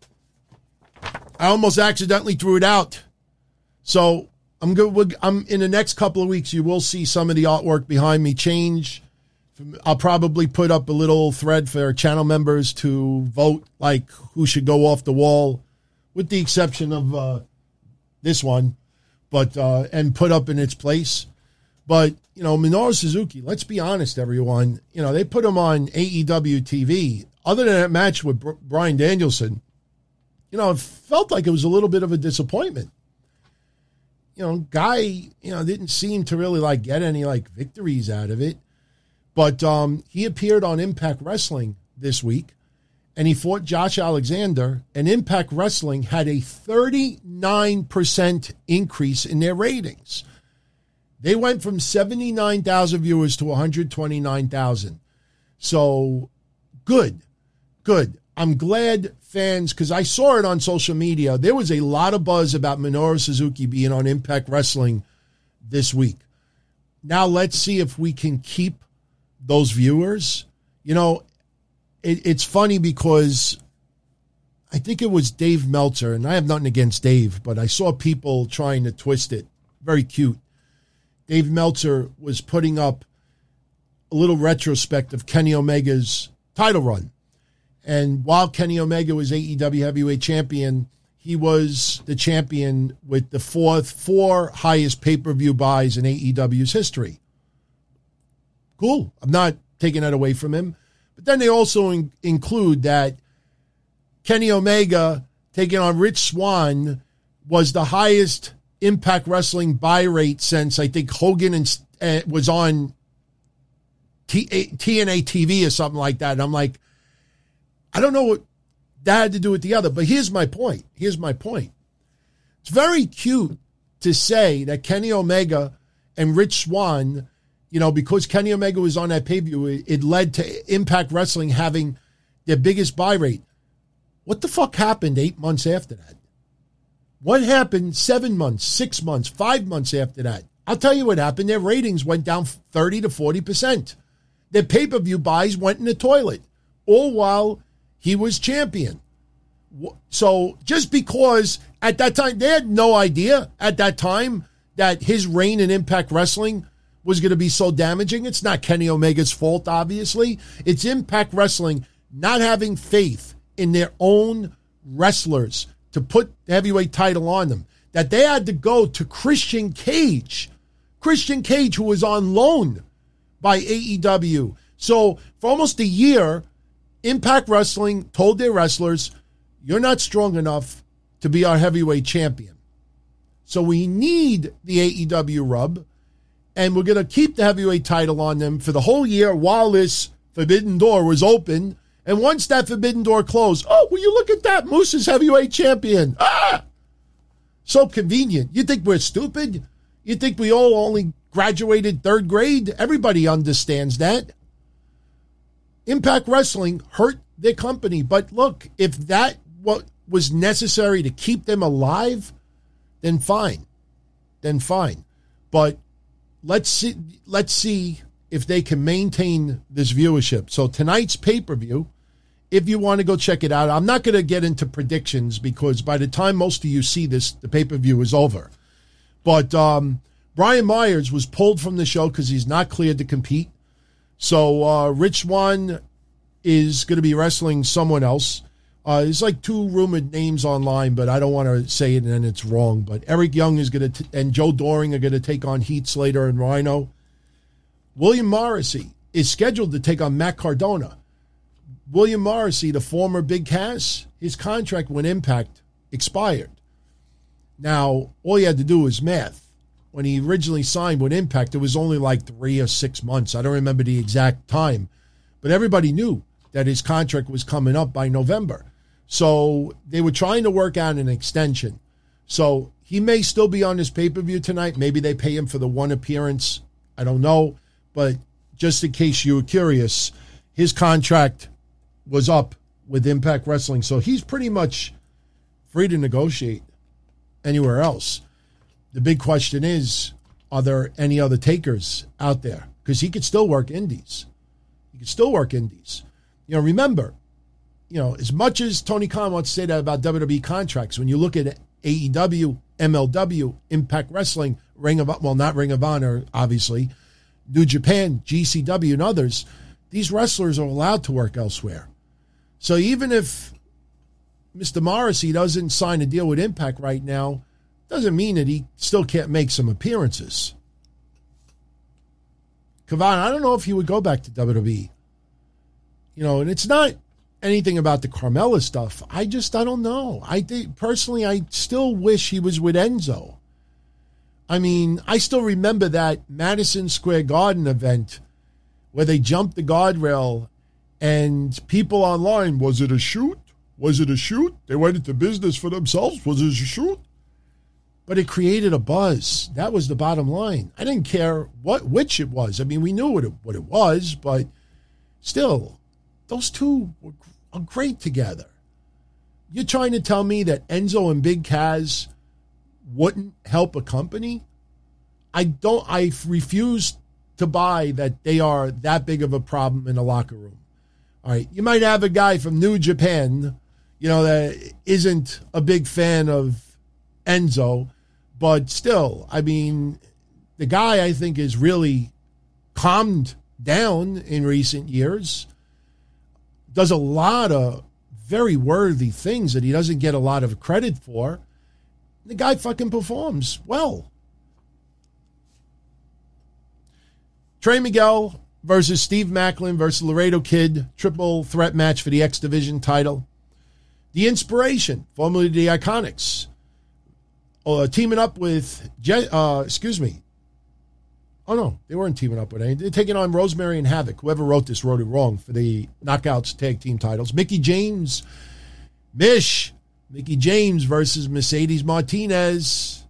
I almost accidentally threw it out. So I'm good. I'm in the next couple of weeks, you will see some of the artwork behind me change. I'll probably put up a little thread for channel members to vote, like who should go off the wall, with the exception of uh, this one, but uh, and put up in its place. But, you know, Minoru Suzuki, let's be honest, everyone. You know, they put him on A E W T V. Other than that match with Bryan Danielson, you know, it felt like it was a little bit of a disappointment. You know, guy, you know, didn't seem to really, like, get any, like, victories out of it. But um, he appeared on Impact Wrestling this week, and he fought Josh Alexander, and Impact Wrestling had a thirty-nine percent increase in their ratings. They went from seventy-nine thousand viewers to one hundred twenty-nine thousand. So, good, good. I'm glad fans, because I saw it on social media, there was a lot of buzz about Minoru Suzuki being on Impact Wrestling this week. Now let's see if we can keep those viewers. You know, it, it's funny because I think it was Dave Meltzer, and I have nothing against Dave, but I saw people trying to twist it. Very cute. Dave Meltzer was putting up a little retrospect of Kenny Omega's title run. And while Kenny Omega was A E W Heavyweight Champion, he was the champion with the fourth, four highest pay-per-view buys in A E W's history. Cool. I'm not taking that away from him. But then they also in- include that Kenny Omega taking on Rich Swann was the highest Impact Wrestling buy rate since I think Hogan and, uh, was on T- T N A T V or something like that. And I'm like, I don't know what that had to do with the other, but here's my point. Here's my point. It's very cute to say that Kenny Omega and Rich Swann, you know, because Kenny Omega was on that pay-per-view, it, it led to Impact Wrestling having their biggest buy rate. What the fuck happened eight months after that? What happened seven months, six months, five months after that? I'll tell you what happened. Their ratings went down thirty to forty percent. Their pay-per-view buys went in the toilet, all while he was champion. So just because at that time, they had no idea at that time that his reign in Impact Wrestling was going to be so damaging. It's not Kenny Omega's fault, obviously. It's Impact Wrestling not having faith in their own wrestlers to put the heavyweight title on them. That they had to go to Christian Cage. Christian Cage, who was on loan by A E W. So for almost a year, Impact Wrestling told their wrestlers, you're not strong enough to be our heavyweight champion. So we need the A E W rub, and we're going to keep the heavyweight title on them for the whole year while this forbidden door was open. And once that forbidden door closed, oh, will you look at that? Moose is heavyweight champion. Ah! So convenient. You think we're stupid? You think we all only graduated third grade? Everybody understands that. Impact Wrestling hurt their company. But look, if that what was necessary to keep them alive, then fine. Then fine. But let's see, let's see if they can maintain this viewership. So tonight's pay-per-view, if you want to go check it out, I'm not going to get into predictions because by the time most of you see this, the pay-per-view is over. But um, Brian Myers was pulled from the show because he's not cleared to compete. So uh, Rich Swann is going to be wrestling someone else. Uh, there's like two rumored names online, but I don't want to say it and then it's wrong. But Eric Young is going to, and Joe Doring are going to take on Heath Slater and Rhino. William Morrissey is scheduled to take on Matt Cardona. William Morrissey, the former Big Cass, his contract when Impact expired. Now, all you had to do was math. When he originally signed with Impact, it was only like three or six months. I don't remember the exact time. But everybody knew that his contract was coming up by November. So they were trying to work out an extension. So he may still be on this pay-per-view tonight. Maybe they pay him for the one appearance. I don't know. But just in case you were curious, his contract was up with Impact Wrestling. So he's pretty much free to negotiate anywhere else. The big question is, are there any other takers out there? Because he could still work indies. He could still work indies. You know, remember, you know, as much as Tony Khan wants to say that about W W E contracts, when you look at A E W, M L W, Impact Wrestling, Ring of, well, not Ring of Honor, obviously, New Japan, G C W, and others, these wrestlers are allowed to work elsewhere. So even if Mister Morrissey doesn't sign a deal with Impact right now, doesn't mean that he still can't make some appearances. Kavan, I don't know if he would go back to W W E. You know, and it's not anything about the Carmella stuff. I just, I don't know. I think, personally, I still wish he was with Enzo. I mean, I still remember that Madison Square Garden event where they jumped the guardrail and people online, was it a shoot? Was it a shoot? They went into business for themselves. Was it a shoot? But it created a buzz. That was the bottom line. I didn't care what which it was. I mean, we knew what it, what it was, but still, those two were are great together. You're trying to tell me that Enzo and Big Kaz wouldn't help a company? I don't, I refuse to buy that they are that big of a problem in the locker room. All right, you might have a guy from New Japan, you know, that isn't a big fan of Enzo, but still, I mean, the guy I think is really calmed down in recent years, does a lot of very worthy things that he doesn't get a lot of credit for. The guy fucking performs well. Trey Miguel versus Steve Macklin versus Laredo Kid, triple threat match for the X Division title. The Inspiration, formerly the Iconics, uh, teaming up with, Je- uh, excuse me. Oh, no, they weren't teaming up with anything. They're taking on Rosemary and Havoc. Whoever wrote this wrote it wrong for the Knockouts tag team titles. Mickie James, Mish, Mickie James versus Mercedes Martinez.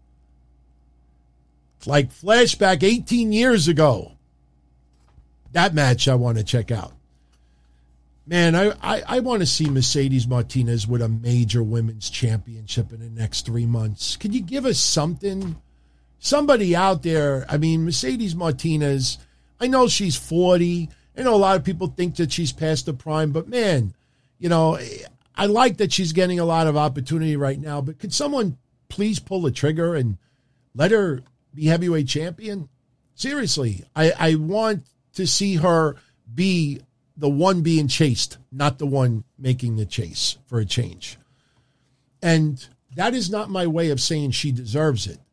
It's like flashback eighteen years ago. That match I want to check out. Man, I, I, I want to see Mercedes Martinez with a major women's championship in the next three months. Can you give us something? Somebody out there, I mean, Mercedes Martinez, I know she's forty. I know a lot of people think that she's past the prime, but man, you know, I like that she's getting a lot of opportunity right now, but could someone please pull the trigger and let her be heavyweight champion? Seriously, I, I want to see her be the one being chased, not the one making the chase for a change. And that is not my way of saying she deserves it.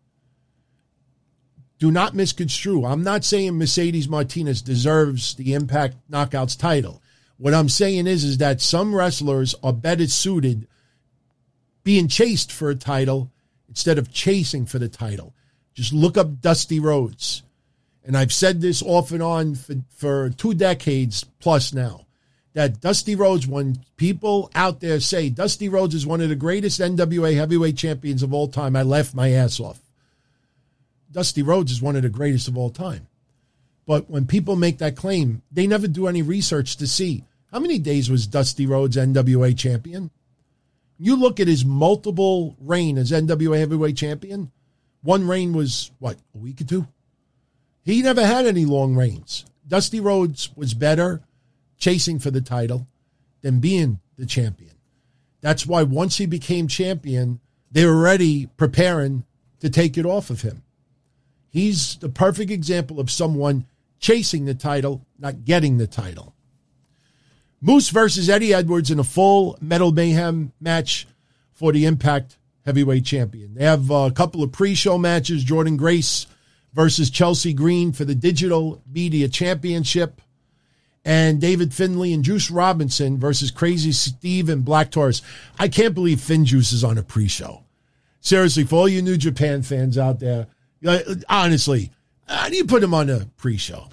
Do not misconstrue. I'm not saying Mercedes Martinez deserves the Impact Knockouts title. What I'm saying is, is that some wrestlers are better suited being chased for a title instead of chasing for the title. Just look up Dusty Rhodes. And I've said this off and on for, for two decades plus now, that Dusty Rhodes, when people out there say Dusty Rhodes is one of the greatest N W A heavyweight champions of all time, I laugh my ass off. Dusty Rhodes is one of the greatest of all time. But when people make that claim, they never do any research to see how many days was Dusty Rhodes N W A champion. You look at his multiple reign as N W A heavyweight champion. One reign was, what, a week or two? He never had any long reigns. Dusty Rhodes was better chasing for the title than being the champion. That's why once he became champion, they were already preparing to take it off of him. He's the perfect example of someone chasing the title, not getting the title. Moose versus Eddie Edwards in a full Metal Mayhem match for the Impact Heavyweight Champion. They have a couple of pre-show matches, Jordan Grace versus Chelsea Green for the Digital Media Championship, and David Finlay and Juice Robinson versus Crazy Steve and Black Taurus. I can't believe Finn Juice is on a pre-show. Seriously, for all you New Japan fans out there, honestly, how do you put him on a pre-show?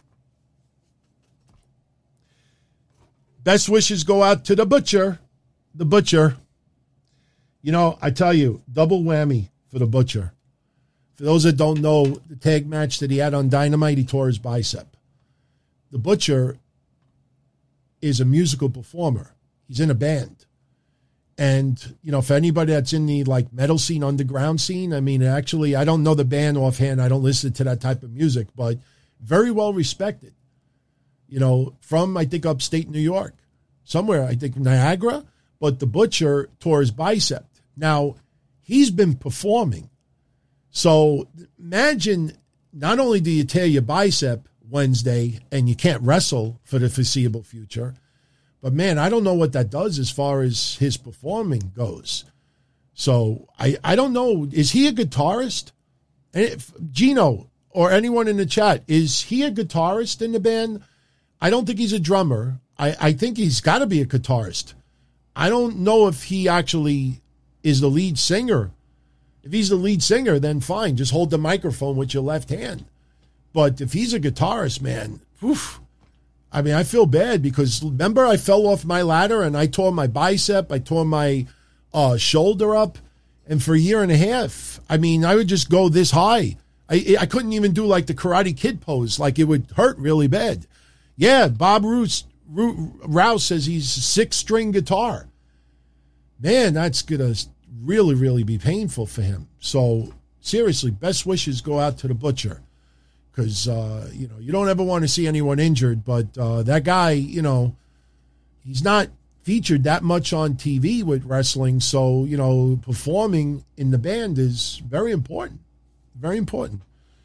Best wishes go out to the Butcher. The Butcher. You know, I tell you, double whammy for the Butcher. For those that don't know, the tag match that he had on Dynamite, he tore his bicep. The Butcher is a musical performer. He's in a band. And, you know, for anybody that's in the, like, metal scene, underground scene, I mean, actually, I don't know the band offhand. I don't listen to that type of music, but very well respected. You know, from, I think, upstate New York. Somewhere, I think, Niagara. But the Butcher tore his bicep. Now, he's been performing. So imagine, not only do you tear your bicep Wednesday and you can't wrestle for the foreseeable future, but, man, I don't know what that does as far as his performing goes. So I, I don't know. Is he a guitarist? And if, Gino or anyone in the chat, is he a guitarist in the band? I don't think he's a drummer. I, I think he's got to be a guitarist. I don't know if he actually is the lead singer. If he's the lead singer, then fine. Just hold the microphone with your left hand. But if he's a guitarist, man, oof, I mean, I feel bad because remember I fell off my ladder and I tore my bicep. I tore my uh, shoulder up. And for a year and a half, I mean, I would just go this high. I I couldn't even do like the Karate Kid pose. Like it would hurt really bad. Yeah, Bob Roode, Rouse says he's a six-string guitar. Man, that's going to really, really be painful for him. So, seriously, best wishes go out to the butcher. Because, uh, you know, you don't ever want to see anyone injured, but uh, that guy, you know, he's not featured that much on T V with wrestling. So, you know, performing in the band is very important. Very important.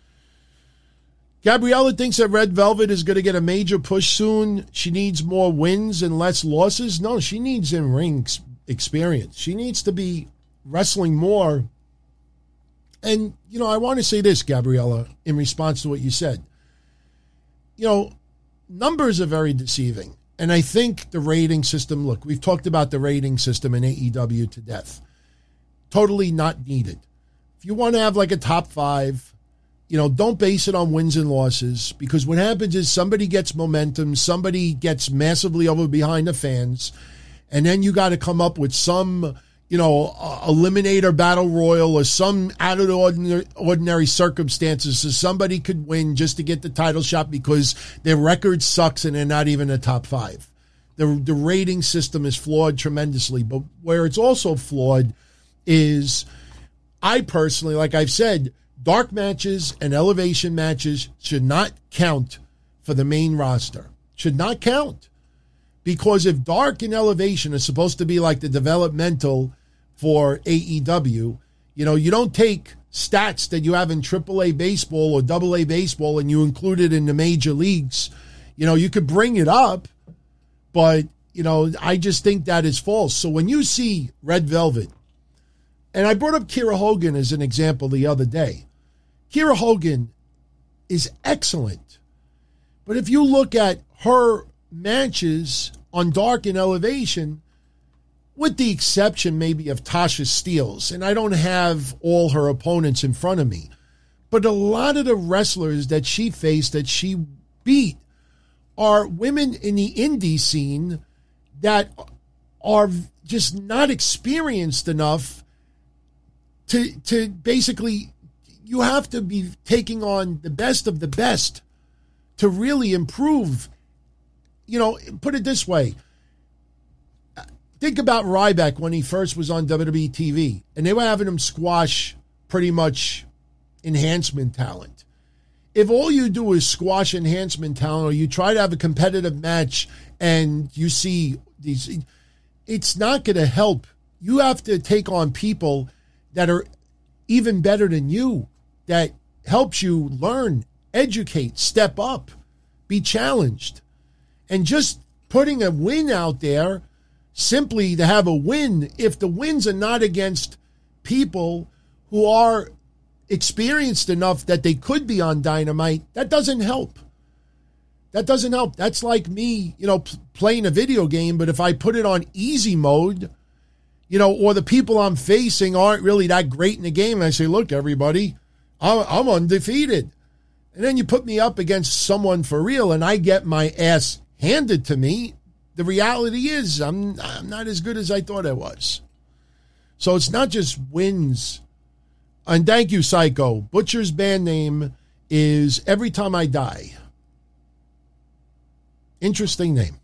Gabriella thinks that Red Velvet is going to get a major push soon. She needs more wins and less losses. No, she needs in-ring experience. She needs to be wrestling more. And, you know, I want to say this, Gabriella, in response to what you said. You know, numbers are very deceiving. And I think the rating system, look, we've talked about the rating system in A E W to death. Totally not needed. If you want to have like a top five, you know, don't base it on wins and losses, because what happens is somebody gets momentum, somebody gets massively over behind the fans, and then you got to come up with some, you know, uh, eliminator battle royal or some out of the ordinary, ordinary circumstances so somebody could win just to get the title shot because their record sucks and they're not even a top five. The, the rating system is flawed tremendously, but where it's also flawed is, I personally, like I've said, dark matches and elevation matches should not count for the main roster. Should not count. Because if dark and elevation is supposed to be like the developmental for A E W, you know, you don't take stats that you have in triple A baseball or double A baseball and you include it in the major leagues. You know, you could bring it up, but, you know, I just think that is false. So when you see Red Velvet, and I brought up Kiera Hogan as an example the other day. Kiera Hogan is excellent. But if you look at her matches on Dark and Elevation, with the exception maybe of Tasha Steelz, and I don't have all her opponents in front of me, but a lot of the wrestlers that she faced, that she beat, are women in the indie scene that are just not experienced enough to to basically, you have to be taking on the best of the best to really improve. You know, put it this way. Think about Ryback when he first was on W W E T V, and they were having him squash pretty much enhancement talent. If all you do is squash enhancement talent, or you try to have a competitive match and you see these, it's not going to help. You have to take on people that are even better than you, that helps you learn, educate, step up, be challenged. And just putting a win out there simply to have a win, if the wins are not against people who are experienced enough that they could be on Dynamite, that doesn't help. That doesn't help. That's like me, you know, p- playing a video game, but if I put it on easy mode, you know, or the people I'm facing aren't really that great in the game, and I say, look, everybody, I'm, I'm undefeated. And then you put me up against someone for real, and I get my ass handed to me. The reality is I'm, I'm not as good as I thought I was. So it's not just wins. And thank you, Psycho. Butcher's band name is Every Time I Die. Interesting name.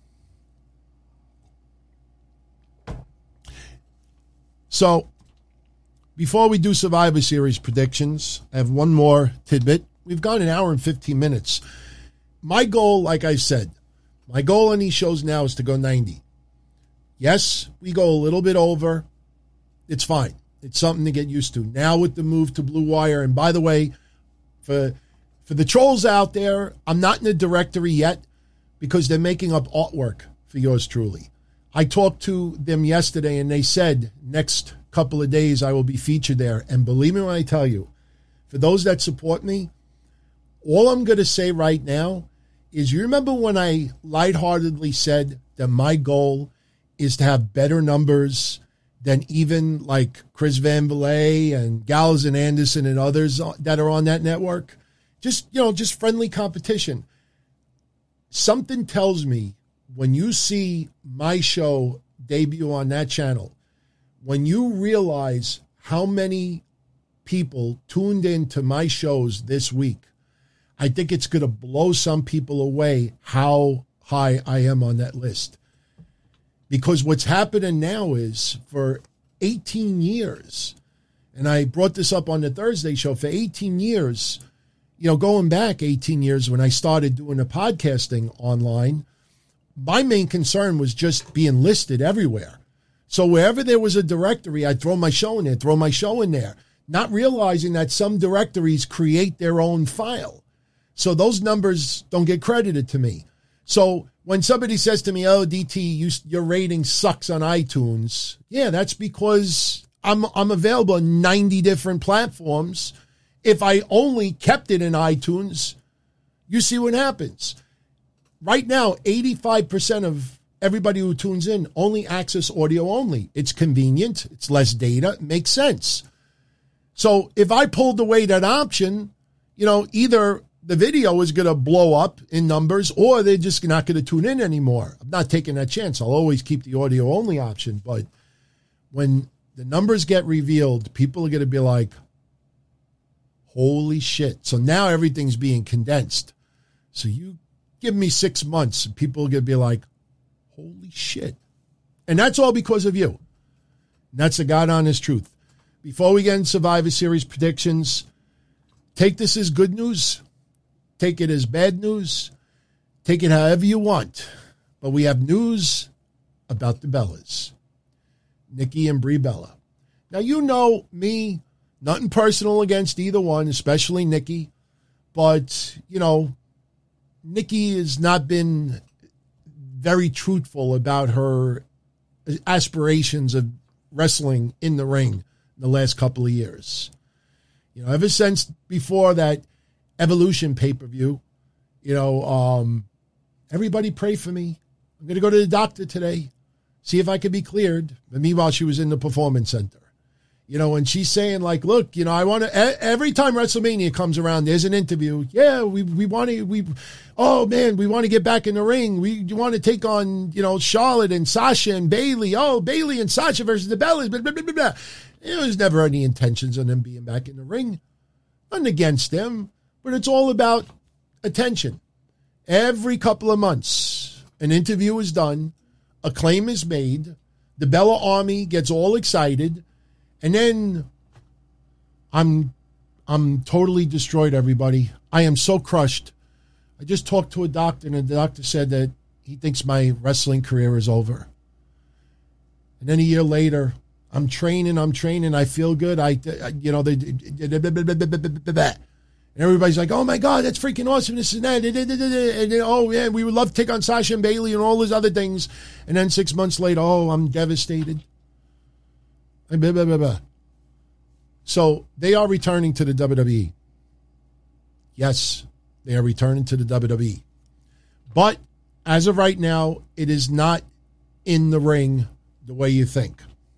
So, before we do Survivor Series predictions, I have one more tidbit. We've gone an hour and fifteen minutes. My goal, like I said, my goal on these shows now is to go ninety. Yes, we go a little bit over. It's fine. It's something to get used to. Now with the move to Blue Wire, and by the way, for for the trolls out there, I'm not in the directory yet because they're making up artwork for yours truly. I talked to them yesterday, and they said next couple of days I will be featured there. And believe me when I tell you, for those that support me, all I'm going to say right now is, you remember when I lightheartedly said that my goal is to have better numbers than even like Chris Van Vliet and Gallows and Anderson and others that are on that network? Just, you know, just friendly competition. Something tells me when you see my show debut on that channel, when you realize how many people tuned in to my shows this week, I think it's going to blow some people away how high I am on that list. Because what's happening now is for eighteen years, and I brought this up on the Thursday show, for eighteen years, you know, going back eighteen years when I started doing the podcasting online, my main concern was just being listed everywhere. So wherever there was a directory, I'd throw my show in there, throw my show in there, not realizing that some directories create their own file. So those numbers don't get credited to me. So when somebody says to me, oh, D T, you, your rating sucks on iTunes, yeah, that's because I'm I'm available on ninety different platforms. If I only kept it in iTunes, you see what happens. Right now, eighty-five percent of everybody who tunes in only access audio only. It's convenient. It's less data. It makes sense. So if I pulled away that option, you know, either the video is going to blow up in numbers or they're just not going to tune in anymore. I'm not taking that chance. I'll always keep the audio only option. But when the numbers get revealed, people are going to be like, holy shit. So now everything's being condensed. So you give me six months and people are going to be like, holy shit. And that's all because of you. And that's the God honest truth. Before we get into Survivor Series predictions, take this as good news. Take it as bad news. Take it however you want. But we have news about the Bellas. Nikki and Brie Bella. Now, you know me, nothing personal against either one, especially Nikki. But, you know, Nikki has not been very truthful about her aspirations of wrestling in the ring in the last couple of years. You know, ever since before that Evolution pay-per-view, you know, um, everybody pray for me. I'm going to go to the doctor today, see if I can be cleared. But meanwhile, she was in the Performance Center. You know, and she's saying, like, look, you know, I want to, every time WrestleMania comes around, there's an interview. Yeah, we we want to, we, oh, man, we want to get back in the ring. We want to take on, you know, Charlotte and Sasha and Bayley. Oh, Bayley and Sasha versus the Bellas, blah, blah, blah, blah, blah. There was never any intentions on them being back in the ring. Nothing against them, but it's all about attention. Every couple of months, an interview is done, a claim is made, the Bella Army gets all excited, and then I'm I'm totally destroyed, everybody. I am so crushed. I just talked to a doctor, and the doctor said that he thinks my wrestling career is over. And then a year later, I'm training, I'm training, I feel good. I, you know, they, and everybody's like, oh my God, that's freaking awesome, this and that. And then, oh yeah, we would love to take on Sasha and Bayley and all those other things. And then six months later, oh, I'm devastated. And blah, blah, blah, blah. So they are returning to the W W E. Yes, they are returning to the W W E. But as of right now, it is not in the ring the way you think.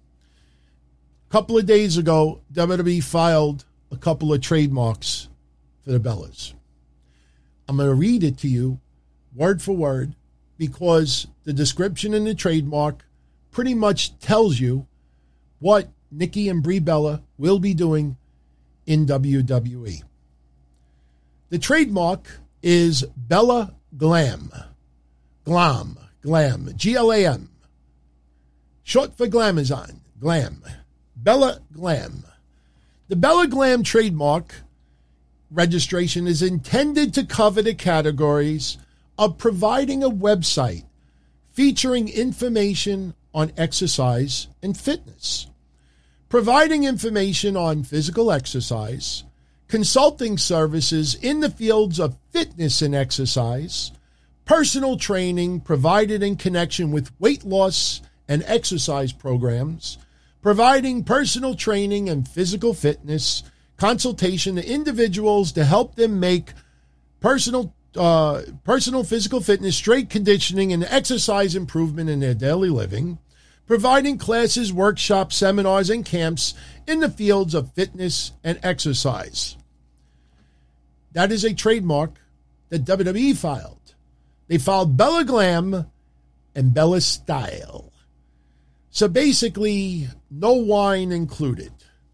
A couple of days ago, W W E filed a couple of trademarks for the Bellas. I'm going to read it to you word for word because the description in the trademark pretty much tells you what Nikki and Brie Bella will be doing in W W E. The trademark is Bella Glam. Glam. Glam. G L A M. Short for Glamazon. Glam. Bella Glam. The Bella Glam trademark registration is intended to cover the categories of providing a website featuring information on exercise and fitness, providing information on physical exercise, consulting services in the fields of fitness and exercise, personal training provided in connection with weight loss and exercise programs, providing personal training and physical fitness consultation to individuals to help them make personal uh, personal physical fitness, strength conditioning, and exercise improvement in their daily living, providing classes, workshops, seminars, and camps in the fields of fitness and exercise. That is a trademark that W W E filed. They filed Bella Glam and Bella Style. So basically, no wine included.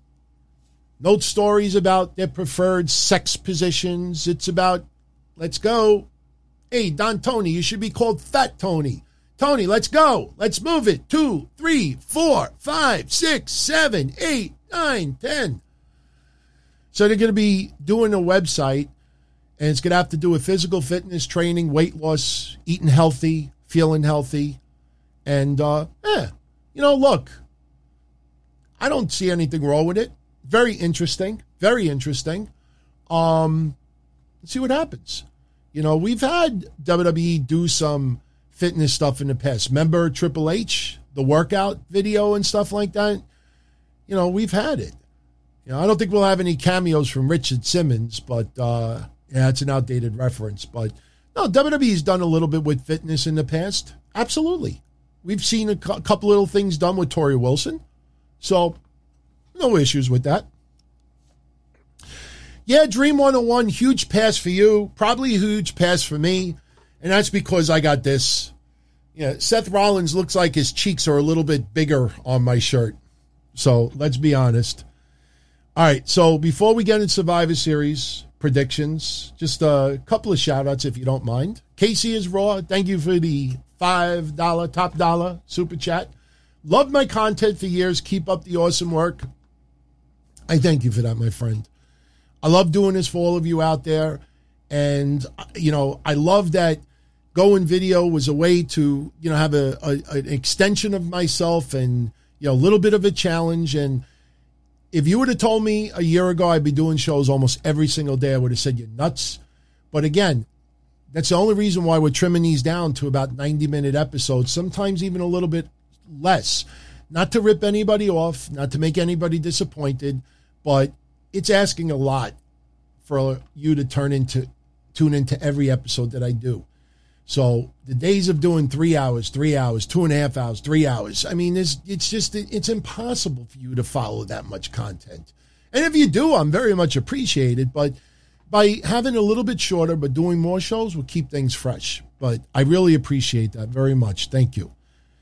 No stories about their preferred sex positions. It's about, let's go, Hey, Don Tony, you should be called Fat Tony. Tony, let's go. Let's move it. Two, three, four, five, six, seven, eight, nine, ten. So they're going to be doing a website, and it's going to have to do with physical fitness, training, weight loss, eating healthy, feeling healthy. And, uh, eh, you know, look, I don't see anything wrong with it. Very interesting. Very interesting. Um, let's see what happens. You know, we've had W W E do some fitness stuff in the past. Remember Triple H, the workout video and stuff like that? You know, we've had it. You know, I don't think we'll have any cameos from Richard Simmons, but uh, yeah, it's an outdated reference. But no, W W E's done a little bit with fitness in the past. Absolutely. We've seen a cu- couple little things done with Tori Wilson. So, no issues with that. Yeah, Dream one oh one, huge pass for you. Probably a huge pass for me. And that's because I got this. Yeah, Seth Rollins looks like his cheeks are a little bit bigger on my shirt. So, let's be honest. All right, so before we get into Survivor Series predictions, just a couple of shout-outs if you don't mind. Casey is Raw. Thank you for the five dollars top dollar super chat. Loved my content for years. Keep up the awesome work. I thank you for that, my friend. I love doing this for all of you out there. And, you know, I love that Going Video was a way to, you know, have a, a an extension of myself and, you know, a little bit of a challenge. And if you would have told me a year ago I'd be doing shows almost every single day, I would have said you're nuts. But again, that's the only reason why we're trimming these down to about ninety-minute episodes, sometimes even a little bit less. Not to rip anybody off, not to make anybody disappointed, but it's asking a lot for you to turn into, tune into every episode that I do. So the days of doing three hours, three hours, two and a half hours, three hours, I mean, it's, it's just, it's impossible for you to follow that much content. And if you do, I'm very much appreciated, but by having a little bit shorter, but doing more shows will keep things fresh. But I really appreciate that very much. Thank you.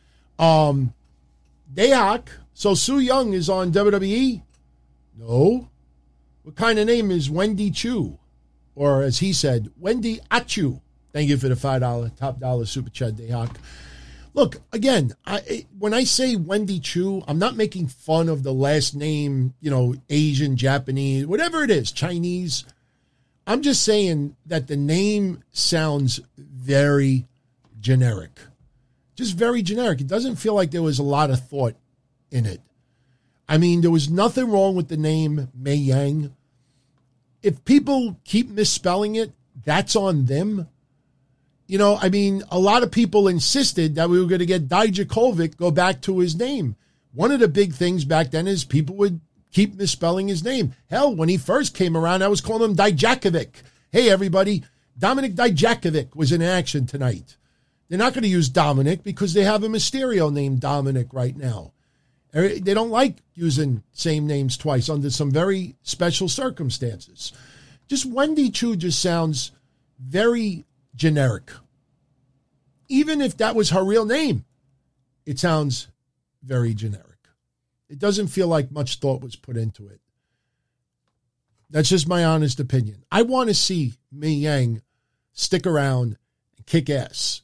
Um, Dayhawk, so Sue Young is on W W E? No. What kind of name is Wendy Chu? Or as he said, Wendy Achu. Thank you for the five dollars top dollar super chat, Dayhawk. Look, again, I, when I say Wendy Chu, I'm not making fun of the last name, you know, Asian, Japanese, whatever it is, Chinese. I'm just saying that the name sounds very generic. Just very generic. It doesn't feel like there was a lot of thought in it. I mean, there was nothing wrong with the name Mei Yang. If people keep misspelling it, that's on them. You know, I mean, a lot of people insisted that we were going to get Dijakovic go back to his name. One of the big things back then is people would keep misspelling his name. Hell, when he first came around, I was calling him Dijakovic. Hey, everybody, Dominic Dijakovic was in action tonight. They're not going to use Dominic because they have a Mysterio named Dominic right now. They don't like using same names twice under some very special circumstances. Just Wendy Chu just sounds very generic. Even if that was her real name, it sounds very generic. It doesn't feel like much thought was put into it. That's just my honest opinion. I want to see Mei Yang stick around and kick ass.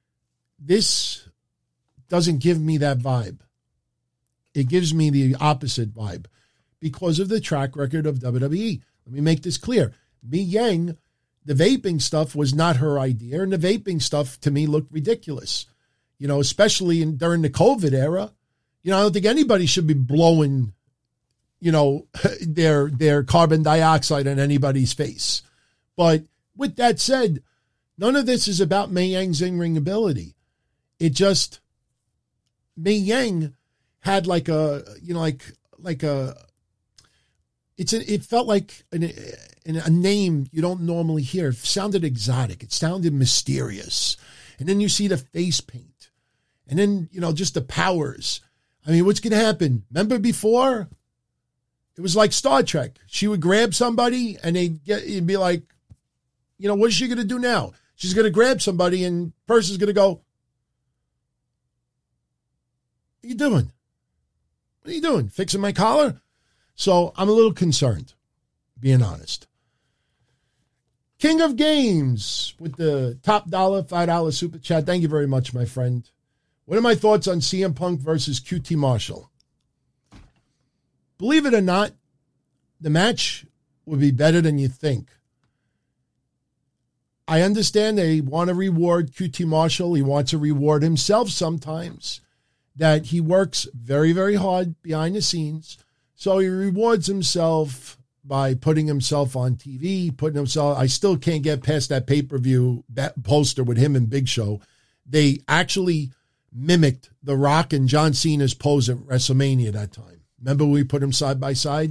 This doesn't give me that vibe. It gives me the opposite vibe because of the track record of W W E. Let me make this clear. Mei Yang, the vaping stuff was not her idea, and the vaping stuff to me looked ridiculous. You know, especially in, during the COVID era. You know, I don't think anybody should be blowing, you know, their their carbon dioxide on anybody's face. But with that said, none of this is about Mei Yang's in-ring ability. It just, Mei Yang had like a, you know, like, like a, it's a, it felt like an, an, a name you don't normally hear. It sounded exotic. It sounded mysterious. And then you see the face paint. And then, you know, just the powers. I mean, what's going to happen? Remember before? It was like Star Trek. She would grab somebody and they'd get, it'd be like, you know, what is she going to do now? She's going to grab somebody and the person's going to go, what are you doing? What are you doing? Fixing my collar? So I'm a little concerned, being honest. King of Games with the top dollar, five dollar super chat. Thank you very much, my friend. What are my thoughts on C M Punk versus Q T Marshall? Believe it or not, the match would be better than you think. I understand they want to reward Q T Marshall. He wants to reward himself sometimes, that he works very, very hard behind the scenes. So he rewards himself by putting himself on T V, putting himself, I still can't get past that pay-per-view poster with him and Big Show. They actually mimicked The Rock and John Cena's pose at WrestleMania that time. Remember we put them side by side?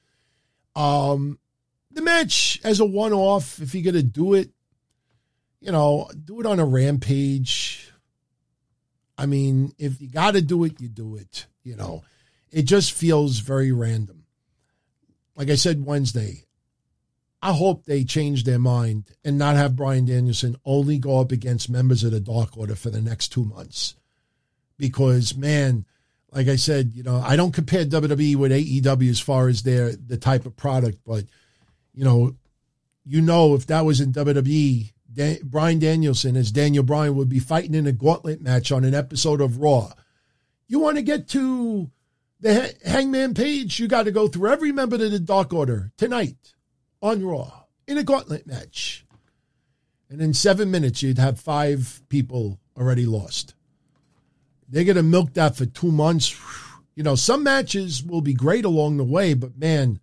Um, the match as a one-off, if you're going to do it, you know, do it on a Rampage. I mean, if you got to do it, you do it. You know, it just feels very random. Like I said Wednesday, I hope they change their mind and not have Bryan Danielson only go up against members of the Dark Order for the next two months. Because, man, like I said, you know, I don't compare W W E with A E W as far as their the type of product, but, you know, you know, if that was in W W E, Dan, Bryan Danielson as Daniel Bryan would be fighting in a gauntlet match on an episode of Raw. You want to get to the ha- Hangman Page, you got to go through every member of the Dark Order tonight on Raw in a gauntlet match. And in seven minutes, you'd have five people already lost. They're going to milk that for two months. You know, some matches will be great along the way, but man,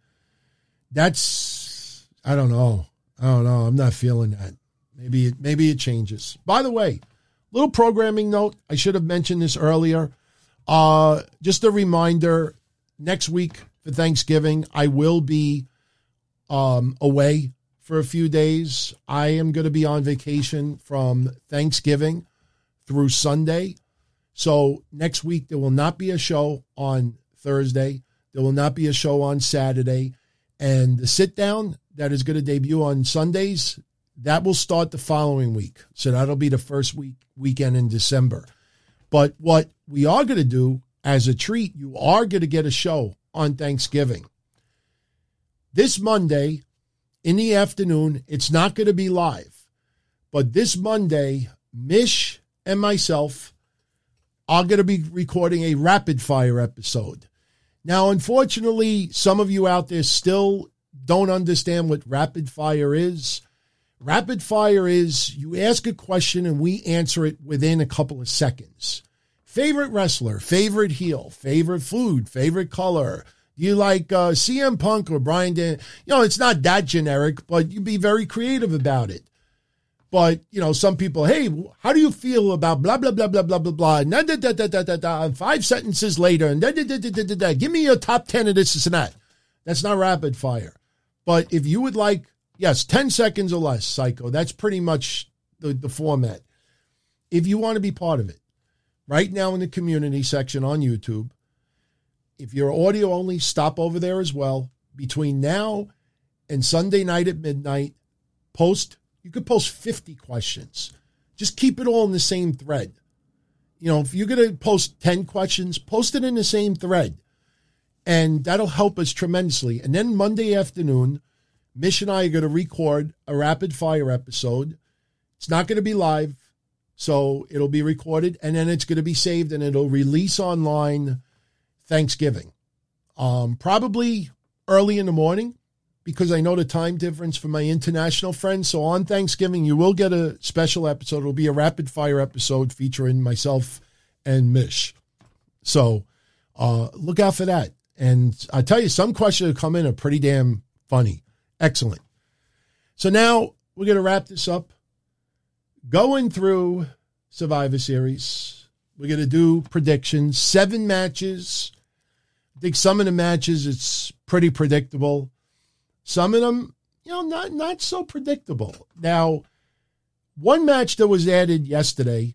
that's, I don't know. I don't know. I'm not feeling that. Maybe it, maybe it changes. By the way, little programming note. I should have mentioned this earlier. Uh, just a reminder, next week for Thanksgiving, I will be um, away for a few days. I am going to be on vacation from Thanksgiving through Sunday. So next week, there will not be a show on Thursday. There will not be a show on Saturday. And the sit down that is going to debut on Sundays, that will start the following week. So that'll be the first week weekend in December. But what we are going to do as a treat, you are going to get a show on Thanksgiving. This Monday in the afternoon, it's not going to be live. But this Monday, Mish and myself are going to be recording a rapid fire episode. Now, unfortunately, some of you out there still don't understand what rapid fire is. Rapid fire is you ask a question and we answer it within a couple of seconds. Favorite wrestler, favorite heel, favorite food, favorite color. Do you like uh, C M Punk or Bryan Dan? You know, it's not that generic, but you be very creative about it. But, you know, some people, hey, how do you feel about blah, blah, blah, blah, blah, blah, blah, and, da, da, da, da, da, da, and five sentences later, and da, da, da, da, da, da, da. Give me your top ten of this, this, and that. That's not rapid fire. But if you would like, yes, ten seconds or less, Psycho, that's pretty much the, the format. If you want to be part of it, right now in the community section on YouTube, if you're audio only, stop over there as well. Between now and Sunday night at midnight, post You could post fifty questions. Just keep it all in the same thread. You know, if you're going to post ten questions, post it in the same thread. And that'll help us tremendously. And then Monday afternoon, Mish and I are going to record a rapid fire episode. It's not going to be live, so it'll be recorded. And then it's going to be saved and it'll release online Thanksgiving. Um, probably early in the morning, because I know the time difference for my international friends. So on Thanksgiving, you will get a special episode. It'll be a rapid fire episode featuring myself and Mish. So uh, look out for that. And I tell you, some questions that come in are pretty damn funny. Excellent. So now we're going to wrap this up. Going through Survivor Series, we're going to do predictions. Seven matches. I think some of the matches, it's pretty predictable. Some of them, you know, not, not so predictable. Now, one match that was added yesterday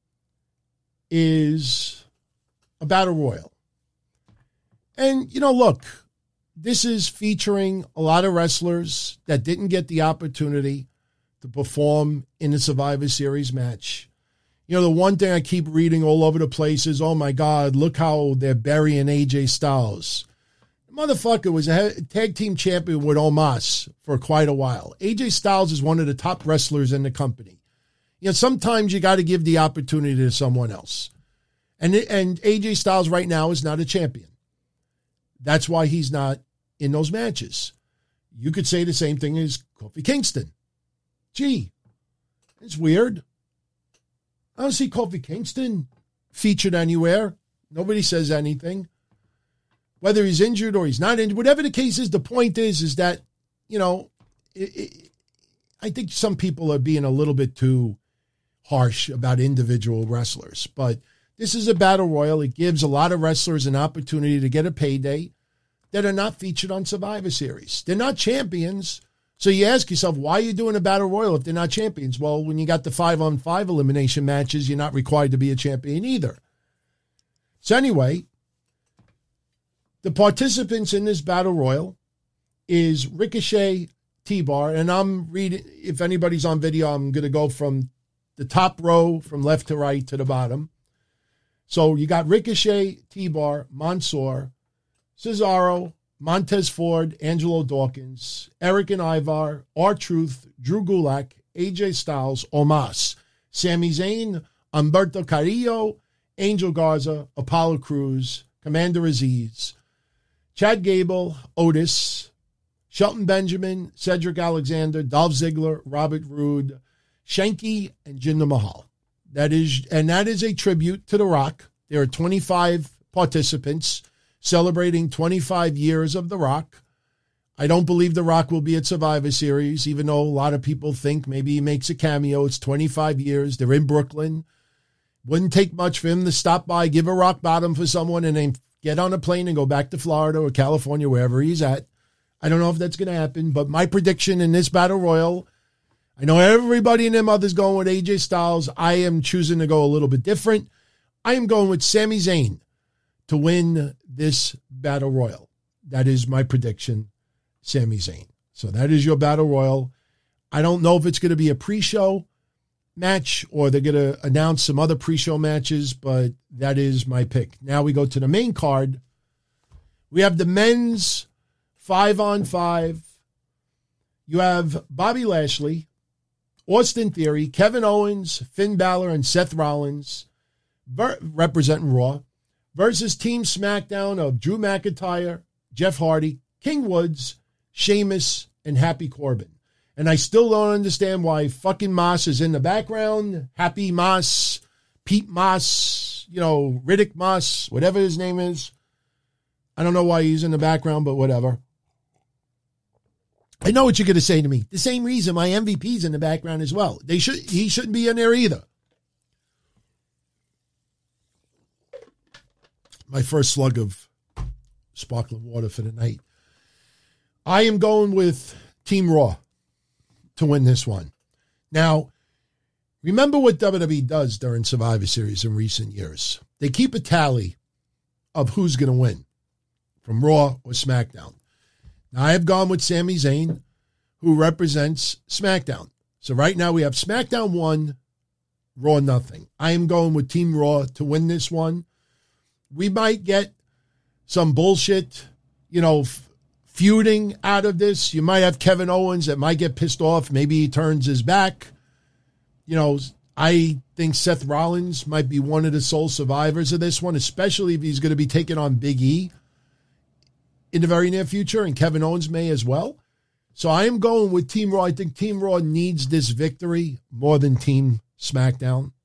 is a Battle Royal. And, you know, look, this is featuring a lot of wrestlers that didn't get the opportunity to perform in the Survivor Series match. You know, the one thing I keep reading all over the place is, oh, my God, look how they're burying A J Styles. Motherfucker was a tag team champion with Omos for quite a while. A J Styles is one of the top wrestlers in the company. You know, sometimes you got to give the opportunity to someone else. And, and A J Styles right now is not a champion. That's why he's not in those matches. You could say the same thing as Kofi Kingston. Gee, it's weird. I don't see Kofi Kingston featured anywhere. Nobody says anything. Whether he's injured or he's not injured, whatever the case is, the point is, is that, you know, it, it, I think some people are being a little bit too harsh about individual wrestlers. But this is a battle royal. It gives a lot of wrestlers an opportunity to get a payday that are not featured on Survivor Series. They're not champions. So you ask yourself, why are you doing a battle royal if they're not champions? Well, when you got the five-on-five elimination matches, you're not required to be a champion either. So anyway, the participants in this battle royal is Ricochet, T-Bar, and I'm reading, if anybody's on video, I'm going to go from the top row from left to right to the bottom. So you got Ricochet, T-Bar, Mansoor, Cesaro, Montez Ford, Angelo Dawkins, Eric and Ivar, R-Truth, Drew Gulak, A J Styles, Omos, Sami Zayn, Humberto Carrillo, Angel Garza, Apollo Crews, Commander Aziz, Chad Gable, Otis, Shelton Benjamin, Cedric Alexander, Dolph Ziggler, Robert Roode, Shanky, and Jinder Mahal. That is, and that is a tribute to The Rock. There are twenty-five participants celebrating twenty-five years of The Rock. I don't believe The Rock will be at Survivor Series, even though a lot of people think maybe he makes a cameo. It's twenty-five years. They're in Brooklyn. Wouldn't take much for him to stop by, give a rock bottom for someone, and then get on a plane and go back to Florida or California, wherever he's at. I don't know if that's going to happen, but my prediction in this Battle Royal, I know everybody and their mother's going with A J Styles. I am choosing to go a little bit different. I am going with Sami Zayn to win this Battle Royal. That is my prediction, Sami Zayn. So that is your Battle Royal. I don't know if it's going to be a pre-show match or they're going to announce some other pre-show matches, but that is my pick. Now we go to the main card. We have the men's five on five. You have Bobby Lashley, Austin Theory, Kevin Owens, Finn Balor, and Seth Rollins ver- representing Raw versus Team SmackDown of Drew McIntyre, Jeff Hardy, King Woods, Sheamus, and Happy Corbin. And I still don't understand why fucking Moss is in the background. Happy Moss, Pete Moss, you know, Riddick Moss, whatever his name is. I don't know why he's in the background, but whatever. I know what you're going to say to me. The same reason my M V P's in the background as well. They should. He shouldn't be in there either. My first slug of sparkling water for the night. I am going with Team Raw to win this one. Now, remember what W W E does during Survivor Series in recent years. They keep a tally of who's going to win from Raw or SmackDown. Now, I have gone with Sami Zayn, who represents SmackDown. So right now we have SmackDown one, Raw nothing. I am going with Team Raw to win this one. We might get some bullshit, you know, f- feuding out of this. You might have Kevin Owens that might get pissed off. Maybe he turns his back. You know, I think Seth Rollins might be one of the sole survivors of this one, especially if he's going to be taking on Big E in the very near future, and Kevin Owens may as well. So I am going with Team Raw. I think Team Raw needs this victory more than Team SmackDown.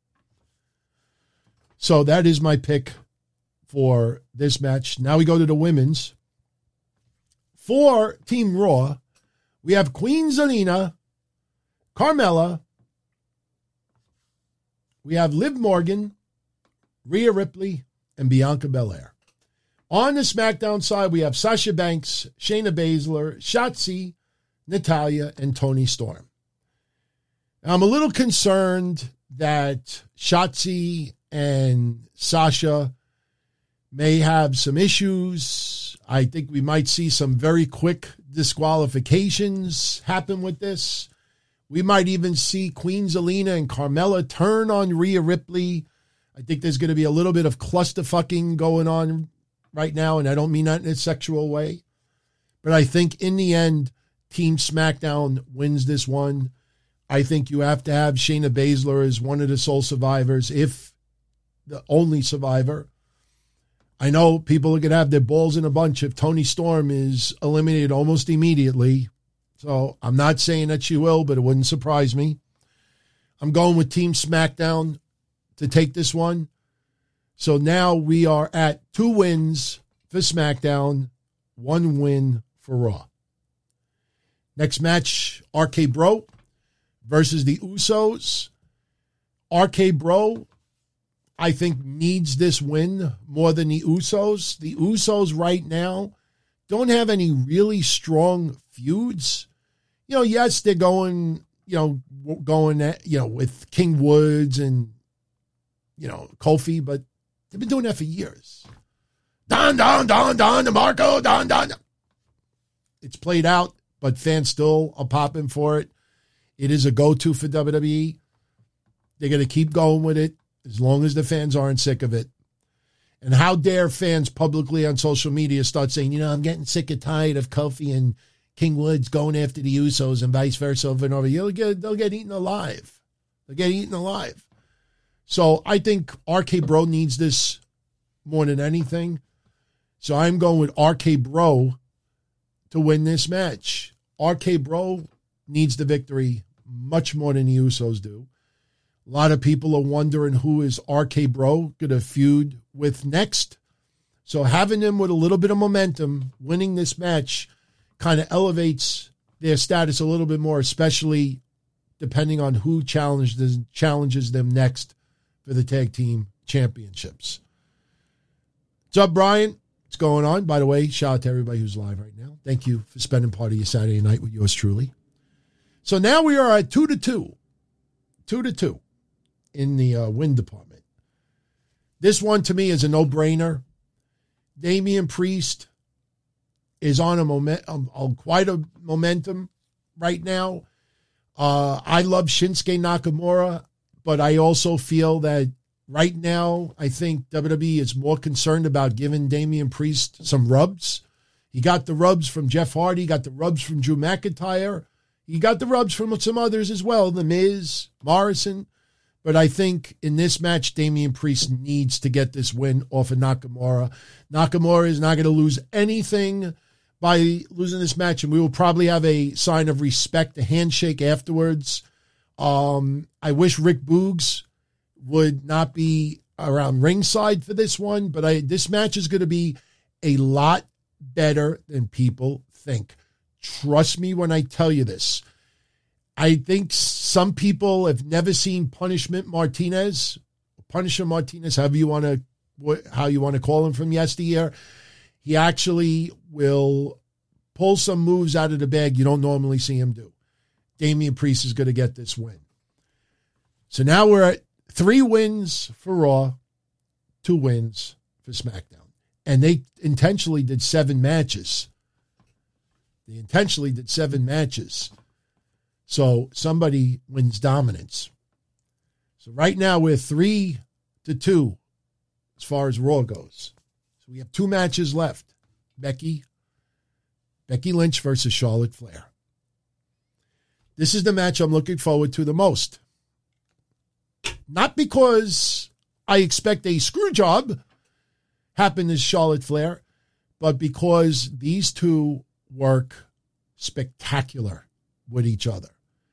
So that is my pick for this match. Now we go to the women's. For Team Raw, we have Queen Zelina, Carmella, we have Liv Morgan, Rhea Ripley, and Bianca Belair. On the SmackDown side, we have Sasha Banks, Shayna Baszler, Shotzi, Natalya, and Toni Storm. Now, I'm a little concerned that Shotzi and Sasha may have some issues. I think we might see some very quick disqualifications happen with this. We might even see Queen Zelina and Carmella turn on Rhea Ripley. I think there's going to be a little bit of clusterfucking going on right now, and I don't mean that in a sexual way. But I think in the end, Team SmackDown wins this one. I think you have to have Shayna Baszler as one of the sole survivors, if the only survivor. I know people are going to have their balls in a bunch if Toni Storm is eliminated almost immediately. So I'm not saying that she will, but it wouldn't surprise me. I'm going with Team SmackDown to take this one. So now we are at two wins for SmackDown, one win for Raw. Next match, R K Bro versus the Usos. R K Bro, I think, needs this win more than the Usos. The Usos right now don't have any really strong feuds. You know, yes, they're going, you know, going, at, you know, with King Woods and, you know, Kofi, but they've been doing that for years. Don, Don, Don, Don, DeMarco, Don, Don. It's played out, but fans still are popping for it. It is a go-to for W W E. They're going to keep going with it as long as the fans aren't sick of it. And how dare fans publicly on social media start saying, you know, I'm getting sick and tired of Kofi and King Woods going after the Usos and vice versa over and over. You'll get, they'll get eaten alive. They'll get eaten alive. So I think R K Bro needs this more than anything. So I'm going with R K Bro to win this match. R K Bro needs the victory much more than the Usos do. A lot of people are wondering who is R K Bro going to feud with next. So having them with a little bit of momentum, winning this match, kind of elevates their status a little bit more, especially depending on who challenges challenges them next for the tag team championships. What's up, Brian? What's going on? By the way, shout out to everybody who's live right now. Thank you for spending part of your Saturday night with yours truly. So now we are at two to two. Two to two in the uh, win department. This one to me is a no-brainer. Damian Priest is on a moment, um, on quite a momentum right now. Uh, I love Shinsuke Nakamura, but I also feel that right now, I think W W E is more concerned about giving Damian Priest some rubs. He got the rubs from Jeff Hardy, got the rubs from Drew McIntyre. He got the rubs from some others as well, The Miz, Morrison. But I think in this match, Damian Priest needs to get this win off of Nakamura. Nakamura is not going to lose anything by losing this match, and we will probably have a sign of respect, a handshake afterwards. Um, I wish Rick Boogs would not be around ringside for this one, but I, this match is going to be a lot better than people think. Trust me when I tell you this. I think some people have never seen Punishment Martinez, Punisher Martinez, however you want to, how you want to call him from yesteryear. He actually will pull some moves out of the bag you don't normally see him do. Damian Priest is going to get this win. So now we're at three wins for Raw, two wins for SmackDown. And they intentionally did seven matches. They intentionally did seven matches. So somebody wins dominance. So right now we're three to two as far as Raw goes. So we have two matches left. Becky, Becky Lynch versus Charlotte Flair. This is the match I'm looking forward to the most. Not because I expect a screw job happen to Charlotte Flair, but because these two work spectacular with each other.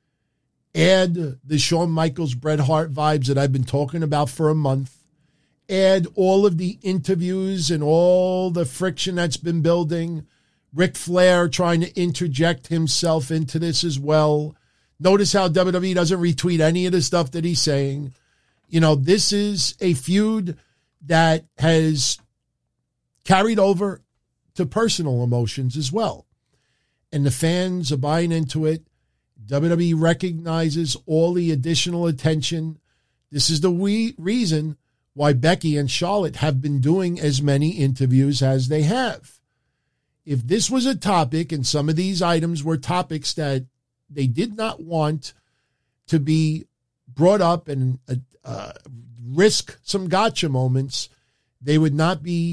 Add the Shawn Michaels, Bret Hart vibes that I've been talking about for a month. Add all of the interviews and all the friction that's been building. Ric Flair trying to interject himself into this as well. Notice how W W E doesn't retweet any of the stuff that he's saying. You know, this is a feud that has carried over to personal emotions as well. And the fans are buying into it. W W E recognizes all the additional attention. This is the we- reason why Becky and Charlotte have been doing as many interviews as they have. If this was a topic, and some of these items were topics that they did not want to be brought up and uh, uh, risk some gotcha moments, they would not be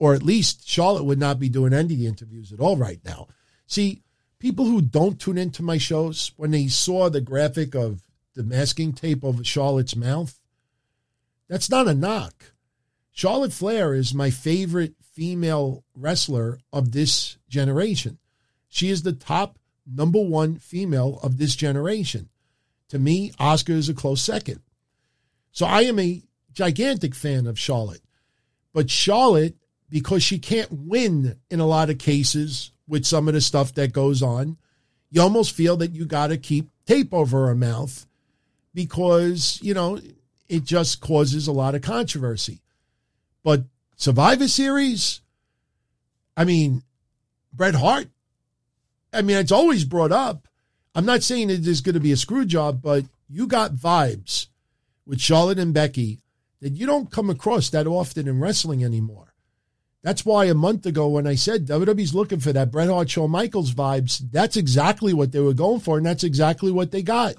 Or at least Charlotte would not be doing any of the interviews at all right now. See, people who don't tune into my shows, when they saw the graphic of the masking tape over Charlotte's mouth, that's not a knock. Charlotte Flair is my favorite female wrestler of this generation. She is the top number one female of this generation. To me, Asuka is a close second. So I am a gigantic fan of Charlotte. But Charlotte, because she can't win in a lot of cases with some of the stuff that goes on, you almost feel that you got to keep tape over her mouth because, you know, it just causes a lot of controversy. But Survivor Series, I mean, Bret Hart, I mean, it's always brought up. I'm not saying it is going to be a screw job, but you got vibes with Charlotte and Becky that you don't come across that often in wrestling anymore. That's why a month ago when I said W W E's looking for that Bret Hart, Shawn Michaels vibes, that's exactly what they were going for, and that's exactly what they got.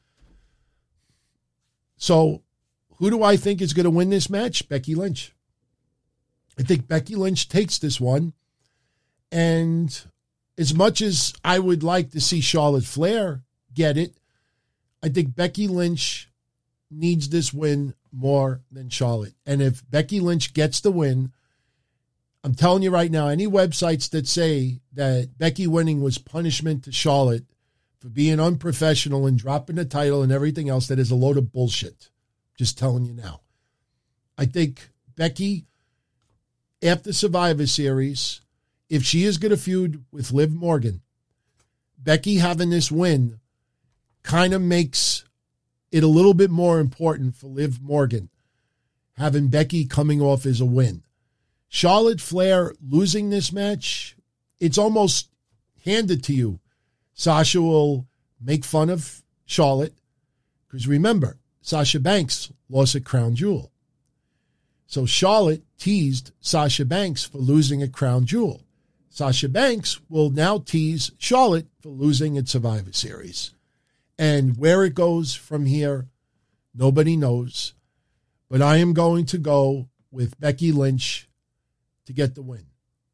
So who do I think is going to win this match? Becky Lynch. I think Becky Lynch takes this one, and as much as I would like to see Charlotte Flair get it, I think Becky Lynch needs this win more than Charlotte. And if Becky Lynch gets the win, I'm telling you right now, any websites that say that Becky winning was punishment to Charlotte for being unprofessional and dropping the title and everything else, that is a load of bullshit. Just telling you now. I think Becky, after Survivor Series, if she is going to feud with Liv Morgan, Becky having this win kind of makes it a little bit more important for Liv Morgan, having Becky coming off as a win. Charlotte Flair losing this match, it's almost handed to you. Sasha will make fun of Charlotte, because remember, Sasha Banks lost at Crown Jewel. So Charlotte teased Sasha Banks for losing at Crown Jewel. Sasha Banks will now tease Charlotte for losing at Survivor Series. And where it goes from here, nobody knows. But I am going to go with Becky Lynch to get the win.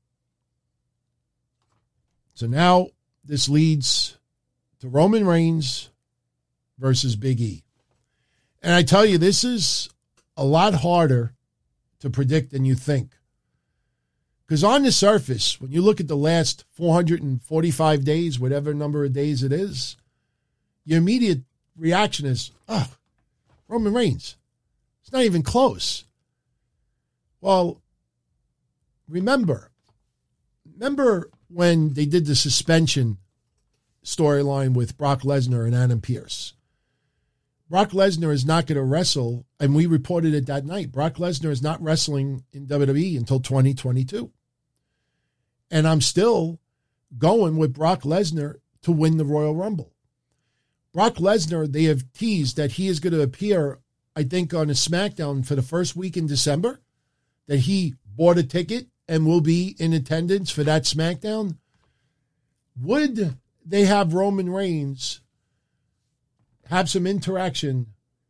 So now this leads to Roman Reigns versus Big E. And I tell you, this is a lot harder to predict than you think. Because on the surface, when you look at the last four hundred forty-five days, whatever number of days it is, your immediate reaction is, oh, Roman Reigns. It's not even close. Well, remember, remember when they did the suspension storyline with Brock Lesnar and Adam Pearce? Brock Lesnar is not going to wrestle, and we reported it that night. Brock Lesnar is not wrestling in W W E until twenty twenty-two. And I'm still going with Brock Lesnar to win the Royal Rumble. Brock Lesnar, they have teased that he is going to appear, I think, on a SmackDown for the first week in December, that he bought a ticket and will be in attendance for that SmackDown. Would they have Roman Reigns have some interaction?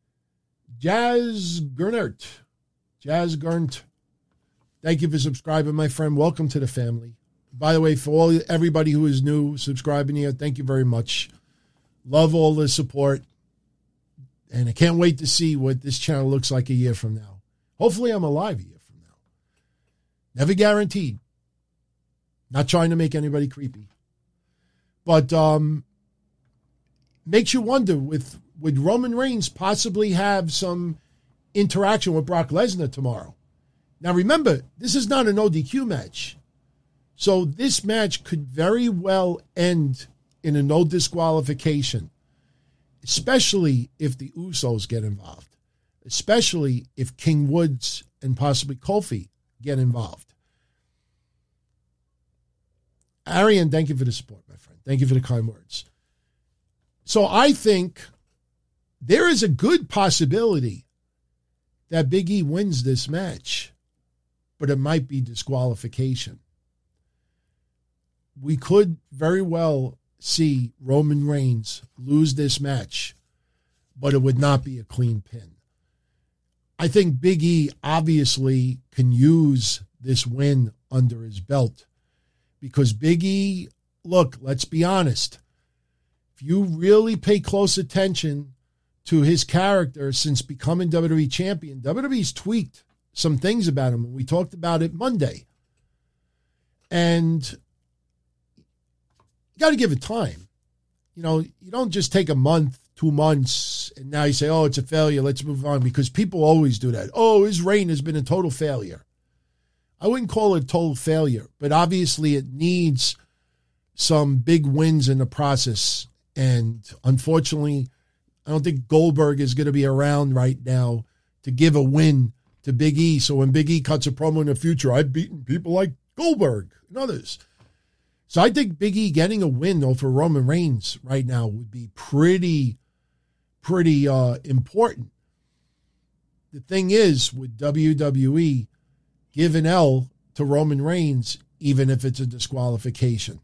Jazz Gernert. Jazz Gernert. Thank you for subscribing, my friend. Welcome to the family. By the way, for all everybody who is new subscribing here, thank you very much. Love all the support. And I can't wait to see what this channel looks like a year from now. Hopefully I'm alive a year from now. Never guaranteed. Not trying to make anybody creepy. But um, makes you wonder, with would Roman Reigns possibly have some interaction with Brock Lesnar tomorrow? Now remember, this is not an O D Q match. So this match could very well end in a no disqualification, especially if the Usos get involved, especially if King Woods and possibly Kofi get involved. Arian, thank you for the support, my friend. Thank you for the kind words. So I think there is a good possibility that Big E wins this match, but it might be disqualification. We could very well see Roman Reigns lose this match, but it would not be a clean pin. I think Big E obviously can use this win under his belt. Because Big E, look, let's be honest. If you really pay close attention to his character since becoming W W E champion, W W E's tweaked some things about him. We talked about it Monday. And you got to give it time. You know, you don't just take a month, two months, and now you say, oh, it's a failure, let's move on, because people always do that. Oh, his reign has been a total failure. I wouldn't call it a total failure, but obviously it needs some big wins in the process. And unfortunately, I don't think Goldberg is going to be around right now to give a win to Big E. So when Big E cuts a promo in the future, I've beaten people like Goldberg and others. So I think Big E getting a win over Roman Reigns right now would be pretty, pretty uh, important. The thing is, with W W E, give an L to Roman Reigns, even if it's a disqualification.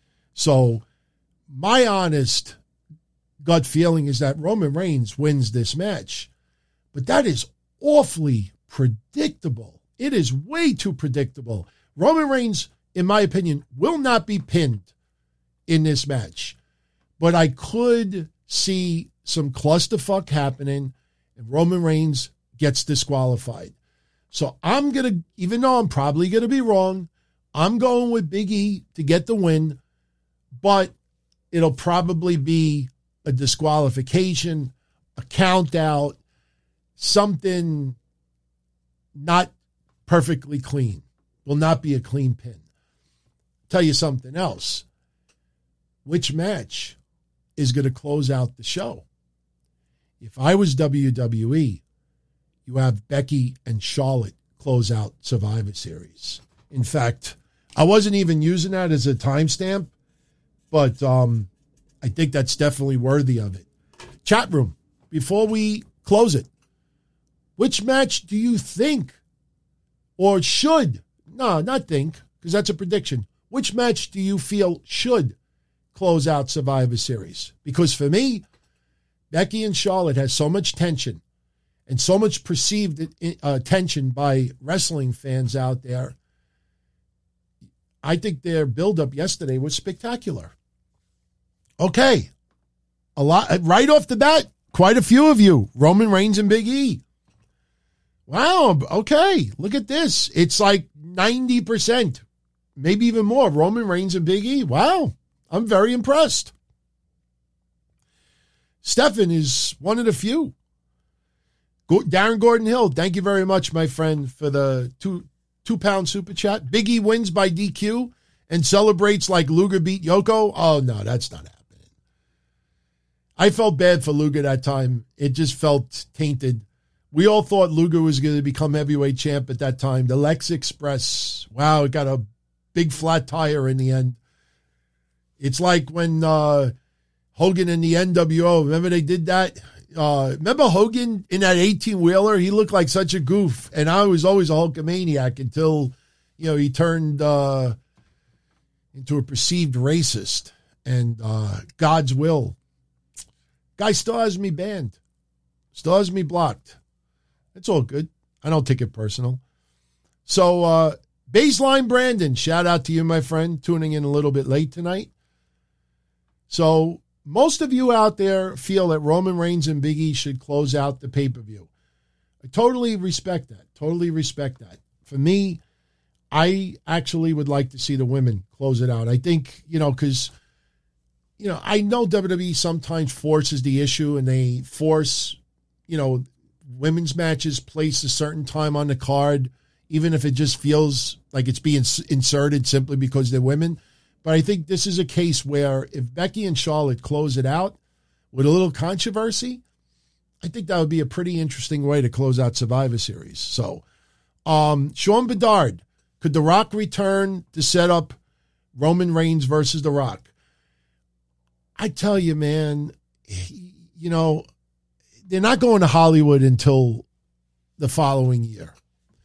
So my honest gut feeling is that Roman Reigns wins this match. But that is awfully predictable. It is way too predictable. Roman Reigns, in my opinion, will not be pinned in this match. But I could see some clusterfuck happening and Roman Reigns gets disqualified. So I'm going to, even though I'm probably going to be wrong, I'm going with Big E to get the win, but it'll probably be a disqualification, a count out, something not perfectly clean. Will not be a clean pin. Tell you something else. Which match is going to close out the show? If I was W W E, you have Becky and Charlotte close out Survivor Series. In fact, I wasn't even using that as a timestamp, but um, I think that's definitely worthy of it. Chat room, before we close it, which match do you think or should, no, not think, because that's a prediction, which match do you feel should close out Survivor Series? Because for me, Becky and Charlotte has so much tension and so much perceived uh, tension by wrestling fans out there. I think their build-up yesterday was spectacular. Okay. A lot, right off the bat, quite a few of you, Roman Reigns and Big E. Wow, okay, look at this. It's like ninety percent, maybe even more, Roman Reigns and Big E. Wow, I'm very impressed. Stefan is one of the few. Darren Gordon Hill, thank you very much, my friend, for the two, two-pound super chat. Big E wins by D Q and celebrates like Luger beat Yoko. Oh, no, that's not happening. I felt bad for Luger that time. It just felt tainted. We all thought Luger was going to become heavyweight champ at that time. The Lex Express, wow, it got a big flat tire in the end. It's like when uh, Hogan in the N W O, remember they did that? Uh, remember Hogan in that eighteen-wheeler? He looked like such a goof, and I was always a Hulkamaniac until, you know, he turned uh, into a perceived racist. And uh, God's will. Guy still has me banned. Still has me blocked. It's all good. I don't take it personal. So, uh, Baseline Brandon, shout out to you, my friend, tuning in a little bit late tonight. So, most of you out there feel that Roman Reigns and Big E should close out the pay-per-view. I totally respect that. Totally respect that. For me, I actually would like to see the women close it out. I think, you know, because, you know, I know W W E sometimes forces the issue and they force, you know, women's matches placed a certain time on the card, even if it just feels like it's being inserted simply because they're women. But I think this is a case where if Becky and Charlotte close it out with a little controversy, I think that would be a pretty interesting way to close out Survivor Series. So, um, Sean Bedard, could The Rock return to set up Roman Reigns versus The Rock? I tell you, man, you know, they're not going to Hollywood until the following year.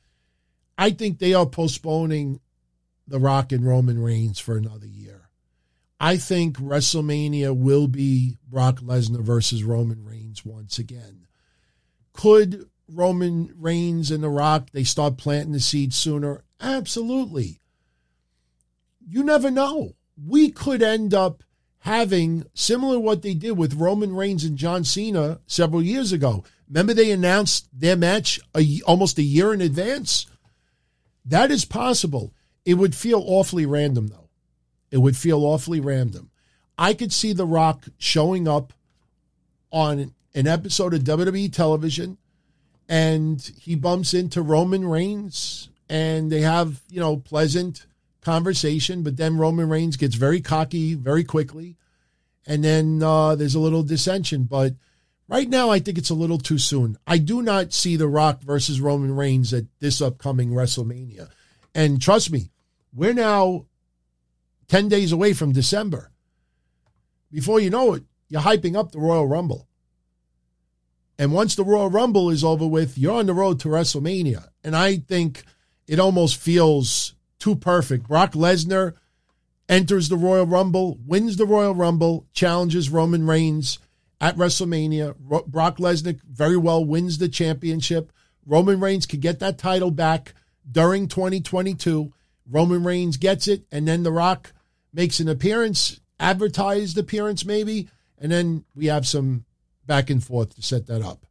I think they are postponing The Rock and Roman Reigns for another year. I think WrestleMania will be Brock Lesnar versus Roman Reigns once again. Could Roman Reigns and The Rock, they start planting the seeds sooner? Absolutely. You never know. We could end up having similar to what they did with Roman Reigns and John Cena several years ago. Remember they announced their match a, almost a year in advance? That is possible. It would feel awfully random, though. It would feel awfully random. I could see The Rock showing up on an episode of W W E television, and he bumps into Roman Reigns, and they have, you know, pleasant conversation, but then Roman Reigns gets very cocky very quickly, and then uh, there's a little dissension. But right now, I think it's a little too soon. I do not see The Rock versus Roman Reigns at this upcoming WrestleMania. And trust me, we're now ten days away from December. Before you know it, you're hyping up the Royal Rumble. And once the Royal Rumble is over with, you're on the road to WrestleMania. And I think it almost feels too perfect. Brock Lesnar enters the Royal Rumble, wins the Royal Rumble, challenges Roman Reigns at WrestleMania. Ro- Brock Lesnar very well wins the championship. Roman Reigns could get that title back during twenty twenty-two. Roman Reigns gets it, and then The Rock makes an appearance, advertised appearance maybe, and then we have some back and forth to set that up.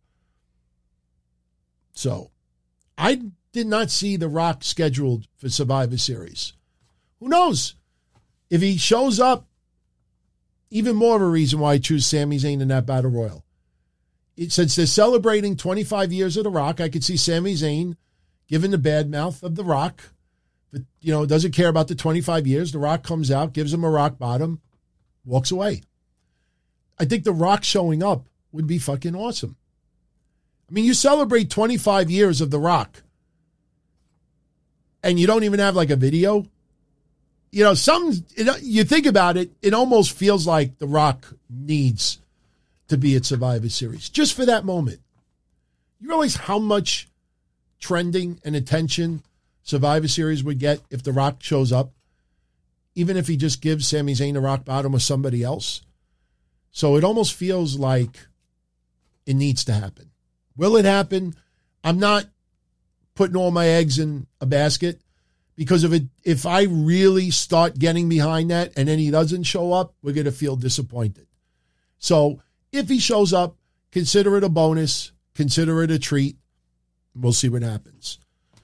So I did not see The Rock scheduled for Survivor Series. Who knows? If he shows up, even more of a reason why I choose Sami Zayn in that Battle Royal. It, since they're celebrating twenty-five years of The Rock, I could see Sami Zayn giving the bad mouth of The Rock. But, you know, doesn't care about the twenty-five years. The Rock comes out, gives him a rock bottom, walks away. I think The Rock showing up would be fucking awesome. I mean, you celebrate twenty-five years of The Rock, and you don't even have like a video. You know, some, it, you think about it, it almost feels like The Rock needs to be at Survivor Series just for that moment. You realize how much trending and attention Survivor Series would get if The Rock shows up, even if he just gives Sami Zayn a rock bottom or somebody else. So it almost feels like it needs to happen. Will it happen? I'm not putting all my eggs in a basket, because if it if I really start getting behind that and then he doesn't show up, we're going to feel disappointed. So if he shows up, consider it a bonus, consider it a treat. We'll see what happens.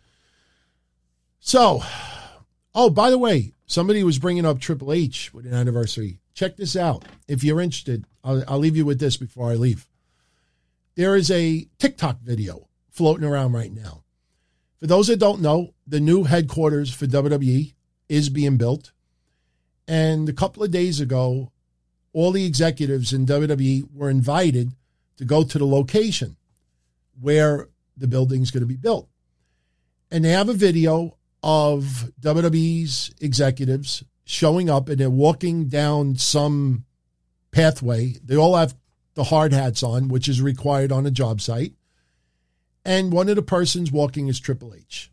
So, oh, by the way, somebody was bringing up Triple H with an anniversary. Check this out. If you're interested, I'll, I'll leave you with this before I leave. There is a TikTok video floating around right now. For those that don't know, the new headquarters for W W E is being built. And a couple of days ago, all the executives in W W E were invited to go to the location where the building's going to be built. And they have a video of W W E's executives showing up, and they're walking down some pathway. They all have the hard hats on, which is required on a job site. And one of the persons walking is Triple H.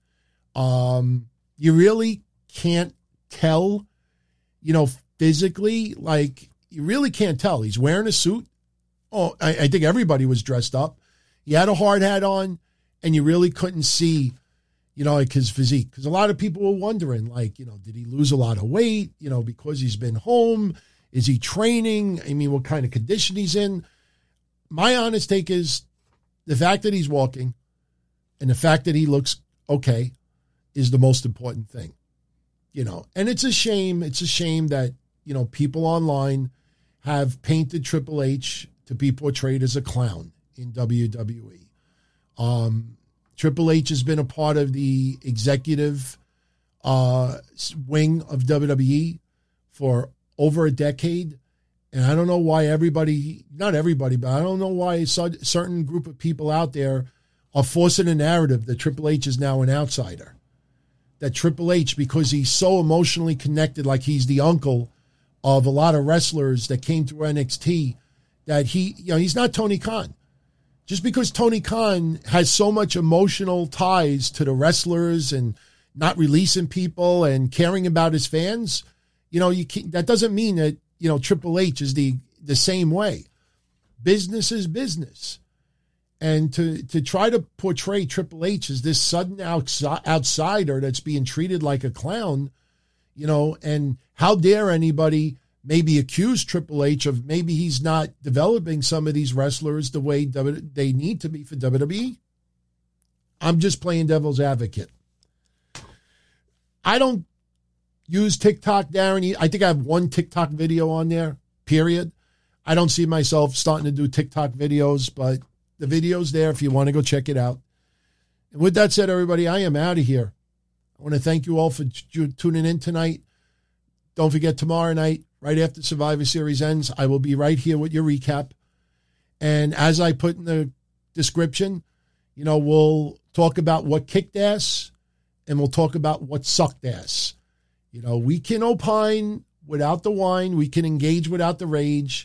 Um, you really can't tell, you know, physically, like, you really can't tell. He's wearing a suit. Oh, I, I think everybody was dressed up. He had a hard hat on, and you really couldn't see, you know, like his physique. Because a lot of people were wondering, like, you know, did he lose a lot of weight, you know, because he's been home? Is he training? I mean, what kind of condition he's in? My honest take is the fact that he's walking and the fact that he looks okay is the most important thing, you know. And it's a shame. It's a shame that, you know, people online have painted Triple H to be portrayed as a clown in W W E. Um, Triple H has been a part of the executive uh, wing of W W E for over a decade. And I don't know why everybody, not everybody, but I don't know why a certain group of people out there are forcing a narrative that Triple H is now an outsider. That Triple H, because he's so emotionally connected, like he's the uncle of a lot of wrestlers that came through N X T, that he, you know, he's not Tony Khan. Just because Tony Khan has so much emotional ties to the wrestlers and not releasing people and caring about his fans, you know, you can't, that doesn't mean that, you know, Triple H is the, the same way. Business is business. And to, to try to portray Triple H as this sudden outside, outsider that's being treated like a clown, you know, and how dare anybody maybe accuse Triple H of maybe he's not developing some of these wrestlers the way they need to be for W W E? I'm just playing devil's advocate. I don't use TikTok, Darren. I think I have one TikTok video on there, period. I don't see myself starting to do TikTok videos, but the video's there if you want to go check it out. And with that said, everybody, I am out of here. I want to thank you all for t- tuning in tonight. Don't forget, tomorrow night, right after Survivor Series ends, I will be right here with your recap. And as I put in the description, you know, we'll talk about what kicked ass and we'll talk about what sucked ass. You know, we can opine without the wine. We can engage without the rage.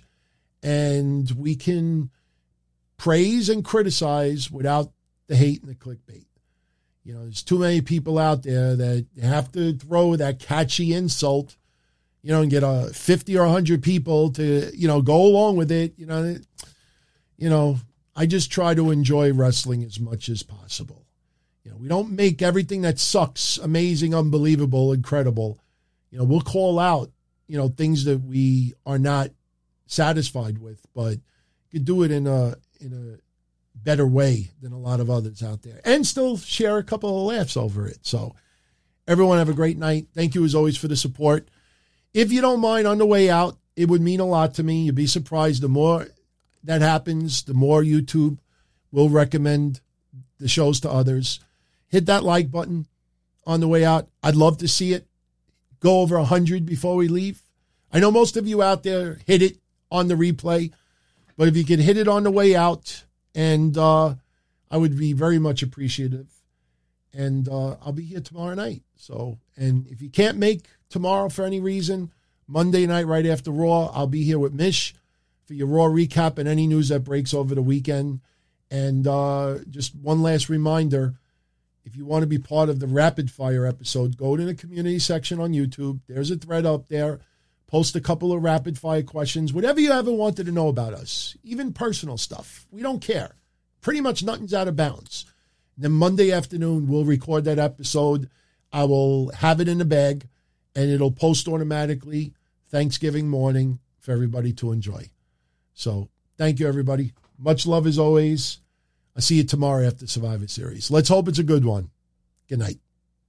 And we can praise and criticize without the hate and the clickbait. You know, there's too many people out there that have to throw that catchy insult, you know, and get a fifty or one hundred people to, you know, go along with it. You know, you know, I just try to enjoy wrestling as much as possible. You know, we don't make everything that sucks amazing, unbelievable, incredible. You know, we'll call out, you know, things that we are not satisfied with, but you can do it in a in a better way than a lot of others out there and still share a couple of laughs over it. So everyone have a great night. Thank you as always for the support. If you don't mind, on the way out, it would mean a lot to me. You'd be surprised. The more that happens, the more YouTube will recommend the shows to others. Hit that like button on the way out. I'd love to see it go over one hundred before we leave. I know most of you out there hit it on the replay, but if you could hit it on the way out, and uh, I would be very much appreciative. And uh, I'll be here tomorrow night. So, and if you can't make tomorrow for any reason, Monday night right after Raw, I'll be here with Mish for your Raw recap and any news that breaks over the weekend. And uh, just one last reminder, if you want to be part of the Rapid Fire episode, go to the community section on YouTube. There's a thread up there. Post a couple of rapid fire questions, whatever you ever wanted to know about us, even personal stuff. We don't care. Pretty much nothing's out of bounds. And then Monday afternoon, we'll record that episode. I will have it in the bag, and it'll post automatically Thanksgiving morning for everybody to enjoy. So thank you, everybody. Much love as always. I'll see you tomorrow after Survivor Series. Let's hope it's a good one. Good night.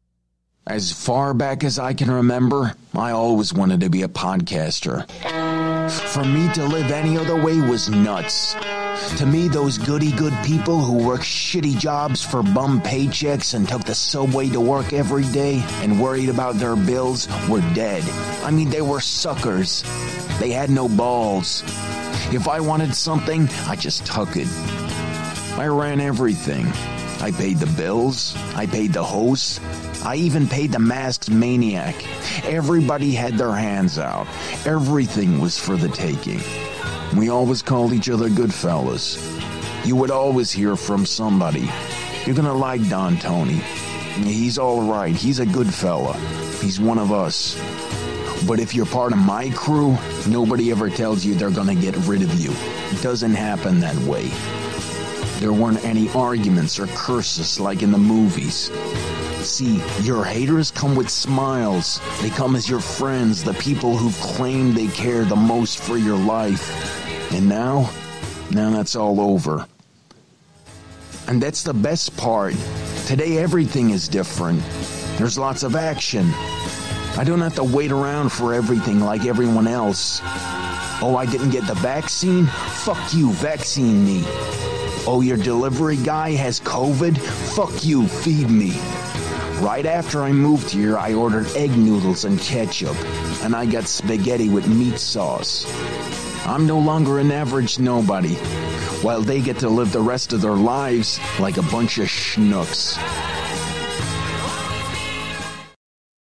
As far back as I can remember, I always wanted to be a podcaster. For me to live any other way was nuts. To me, those goody-good people who worked shitty jobs for bum paychecks and took the subway to work every day and worried about their bills were dead. I mean, they were suckers. They had no balls. If I wanted something, I just took it. I ran everything. I paid the bills. I paid the hosts. I even paid the masked maniac. Everybody had their hands out. Everything was for the taking. We always called each other good fellas. You would always hear from somebody. You're gonna like Don Tony. He's all right. He's a good fella. He's one of us. But if you're part of my crew, nobody ever tells you they're gonna get rid of you. It doesn't happen that way. There weren't any arguments or curses like in the movies. See, your haters come with smiles. They come as your friends, the people who've claimed they care the most for your life. And now, now that's all over. And that's the best part. Today everything is different. There's lots of action. I don't have to wait around for everything like everyone else. Oh, I didn't get the vaccine? Fuck you, vaccine me. Oh, your delivery guy has COVID? Fuck you, feed me. Right after I moved here, I ordered egg noodles and ketchup, and I got spaghetti with meat sauce. I'm no longer an average nobody, while they get to live the rest of their lives like a bunch of schnooks.